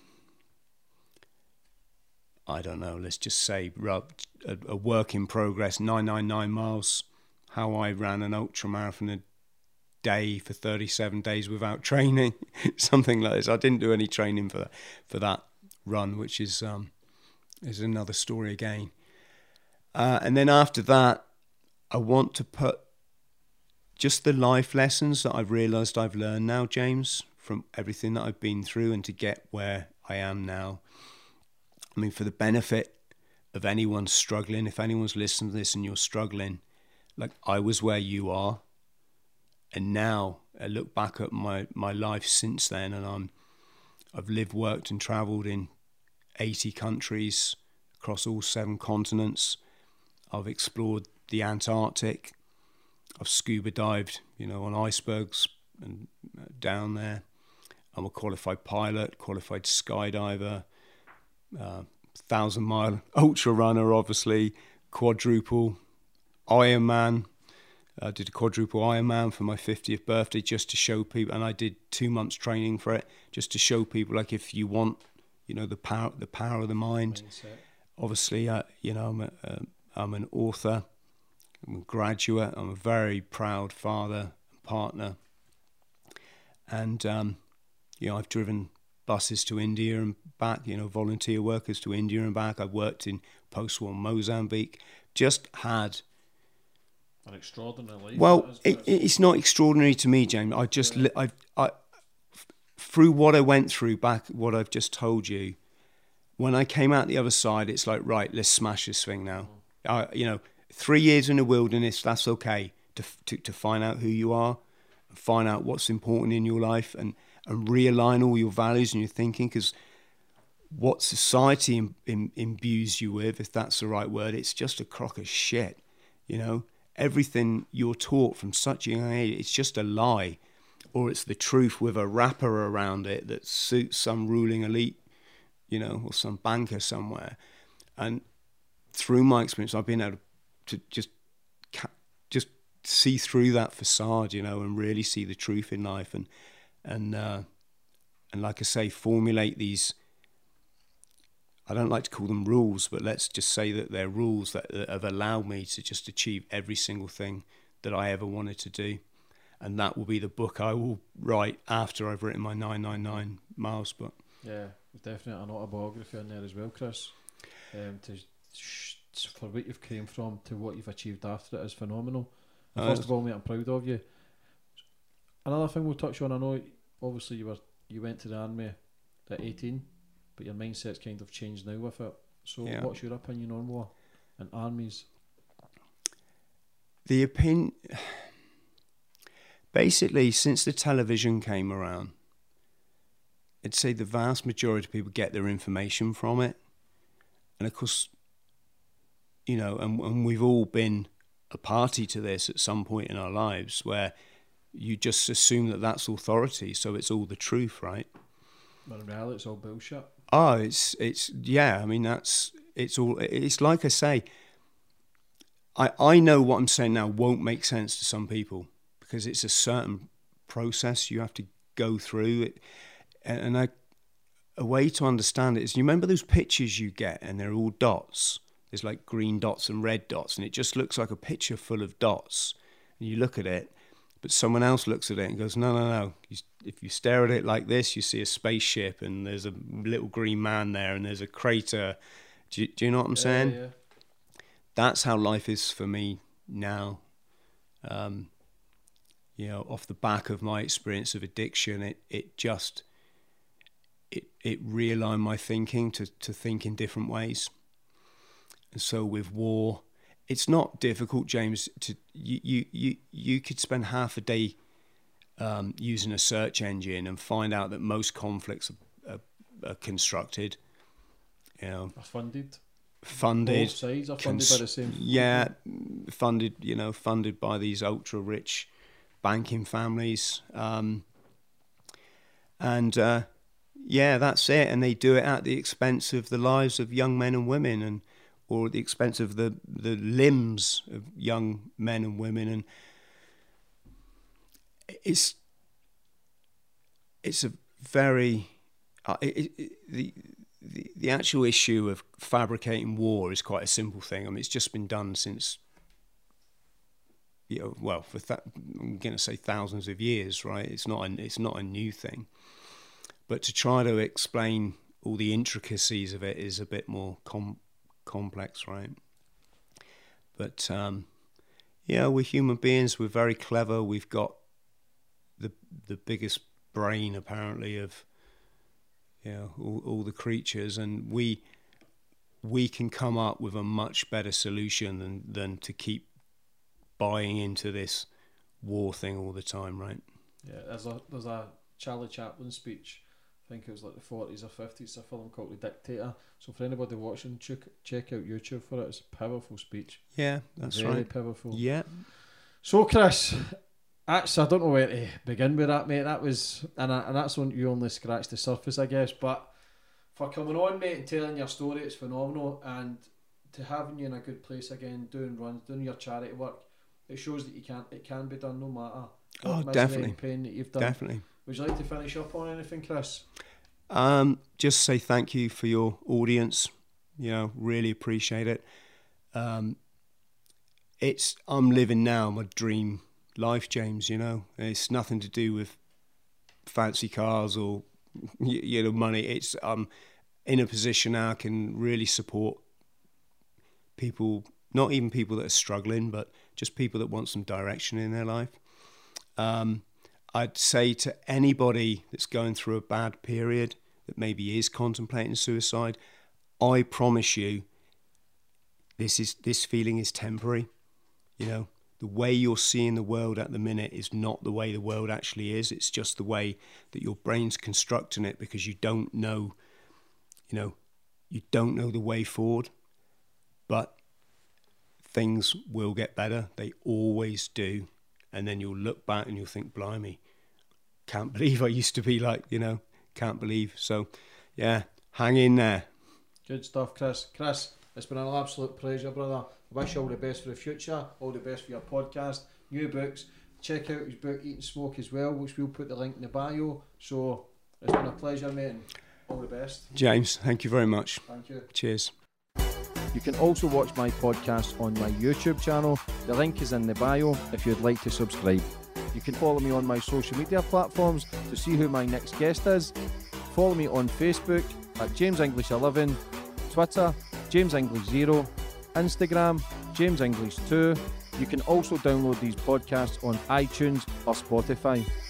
I don't know, let's just say a work in progress, 999 miles, how I ran an ultra marathon a day for 37 days without training, something like this. I didn't do any training for that run, which is another story again. And then after that, I want to put just the life lessons that I've realised I've learned now, James, from everything that I've been through and to get where I am now. I mean, for the benefit of anyone struggling, if anyone's listening to this and you're struggling, like I was where you are, and now I look back at my life since then, and I've lived, worked and travelled in 80 countries across all 7 continents. I've explored the Antarctic. I've scuba dived, on icebergs and down there. I'm a qualified pilot, qualified skydiver, 1,000-mile ultra runner, obviously, quadruple Ironman. I did a quadruple Ironman for my 50th birthday just to show people, and I did 2 months training for it just to show people, like, if you want, the power of the mind. Mindset. Obviously, I'm an author. I'm a graduate. I'm a very proud father and partner. And, I've driven buses to India and back, volunteer workers to India and back. I've worked in post-war Mozambique. Just had... an extraordinary life. Well, it's not extraordinary to me, James. I just... Yeah. I through what I went through back, what I've just told you, when I came out the other side, it's like, right, let's smash this thing now. 3 years in the wilderness, that's okay to find out who you are, and find out what's important in your life, and realign all your values and your thinking, because what society imbues you with, if that's the right word, it's just a crock of shit. Everything you're taught from such a young age, it's just a lie, or it's the truth with a wrapper around it that suits some ruling elite, or some banker somewhere. And through my experience, I've been able to just see through that facade, and really see the truth in life, and like I say, formulate these. I don't like to call them rules, but let's just say that they're rules that have allowed me to just achieve every single thing that I ever wanted to do. And that will be the book I will write after I've written my 999 Miles book. Yeah, definitely an autobiography in there as well, Chris. For what you've came from to what you've achieved after it is phenomenal. First of all, mate, I'm proud of you. Another thing we'll touch on, I know obviously you went to the army at 18, but your mindset's kind of changed now with it. So what's your opinion on war and armies? The opinion... Basically, since the television came around, I'd say the vast majority of people get their information from it. And of course, and we've all been a party to this at some point in our lives, where you just assume that that's authority, so it's all the truth, right? But in reality, it's all bullshit. Oh, it's yeah. I mean, it's like I say. I know what I'm saying now won't make sense to some people, because it's a certain process you have to go through it, and a way to understand it is, you remember those pictures you get and they're all dots. There's like green dots and red dots, and it just looks like a picture full of dots. And you look at it, but someone else looks at it and goes, no. If you stare at it like this, you see a spaceship, and there's a little green man there, and there's a crater. Do you know what I'm saying? Yeah. That's how life is for me now. Off the back of my experience of addiction, it realigned my thinking to think in different ways. And so with war, it's not difficult, James. You could spend half a day using a search engine and find out that most conflicts are constructed. Are funded. Funded. Both sides are funded by the same. Yeah, funded by these ultra rich banking families, that's it. And they do it at the expense of the lives of young men and women, or at the expense of the limbs of young men and women. And it's a very the actual issue of fabricating war is quite a simple thing. I mean, it's just been done since, I'm going to say thousands of years, right? It's not a new thing. But to try to explain all the intricacies of it is a bit more complex, right? But we're human beings. We're very clever. We've got the biggest brain, apparently, of all the creatures, and we can come up with a much better solution than to keep buying into this war thing all the time, right? Yeah, there's a Charlie Chaplin speech I think it was like the 40s or 50s, a film called The Dictator. So for anybody watching, check out YouTube for it. It's a powerful speech. Yeah, that's Very right. powerful. Yeah. So Chris, I don't know where to begin with that, mate. That was, and that's on you only scratched the surface, I guess. But for coming on, mate, and telling your story, it's phenomenal. And to having you in a good place again, doing runs, doing your charity work, it shows that it can be done no matter what definitely pain that you've done. Definitely. Would you like to finish up on anything, Chris? Just say thank you for your audience. You know, really appreciate it. I'm living now my dream life, James. You know, it's nothing to do with fancy cars or money. It's I'm in a position now I can really support people, not even people that are struggling, but just people that want some direction in their life. I'd say to anybody that's going through a bad period that maybe is contemplating suicide, I promise you, this feeling is temporary. You know, the way you're seeing the world at the minute is not the way the world actually is. It's just the way that your brain's constructing it because you don't know, you don't know the way forward. But things will get better. They always do. And then you'll look back and you'll think, blimey, can't believe I used to be like, can't believe. So, yeah, hang in there. Good stuff, Chris. Chris, it's been an absolute pleasure, brother. I wish you all the best for the future, all the best for your podcast, new books. Check out his book, Eat and Smoke, as well, which we'll put the link in the bio. So, it's been a pleasure, mate, and all the best. James, thank you very much. Thank you. Cheers. You can also watch my podcast on my YouTube channel. The link is in the bio if you'd like to subscribe. You can follow me on my social media platforms to see who my next guest is. Follow me on Facebook at JamesEnglish11, Twitter, JamesEnglish0, Instagram, JamesEnglish2. You can also download these podcasts on iTunes or Spotify.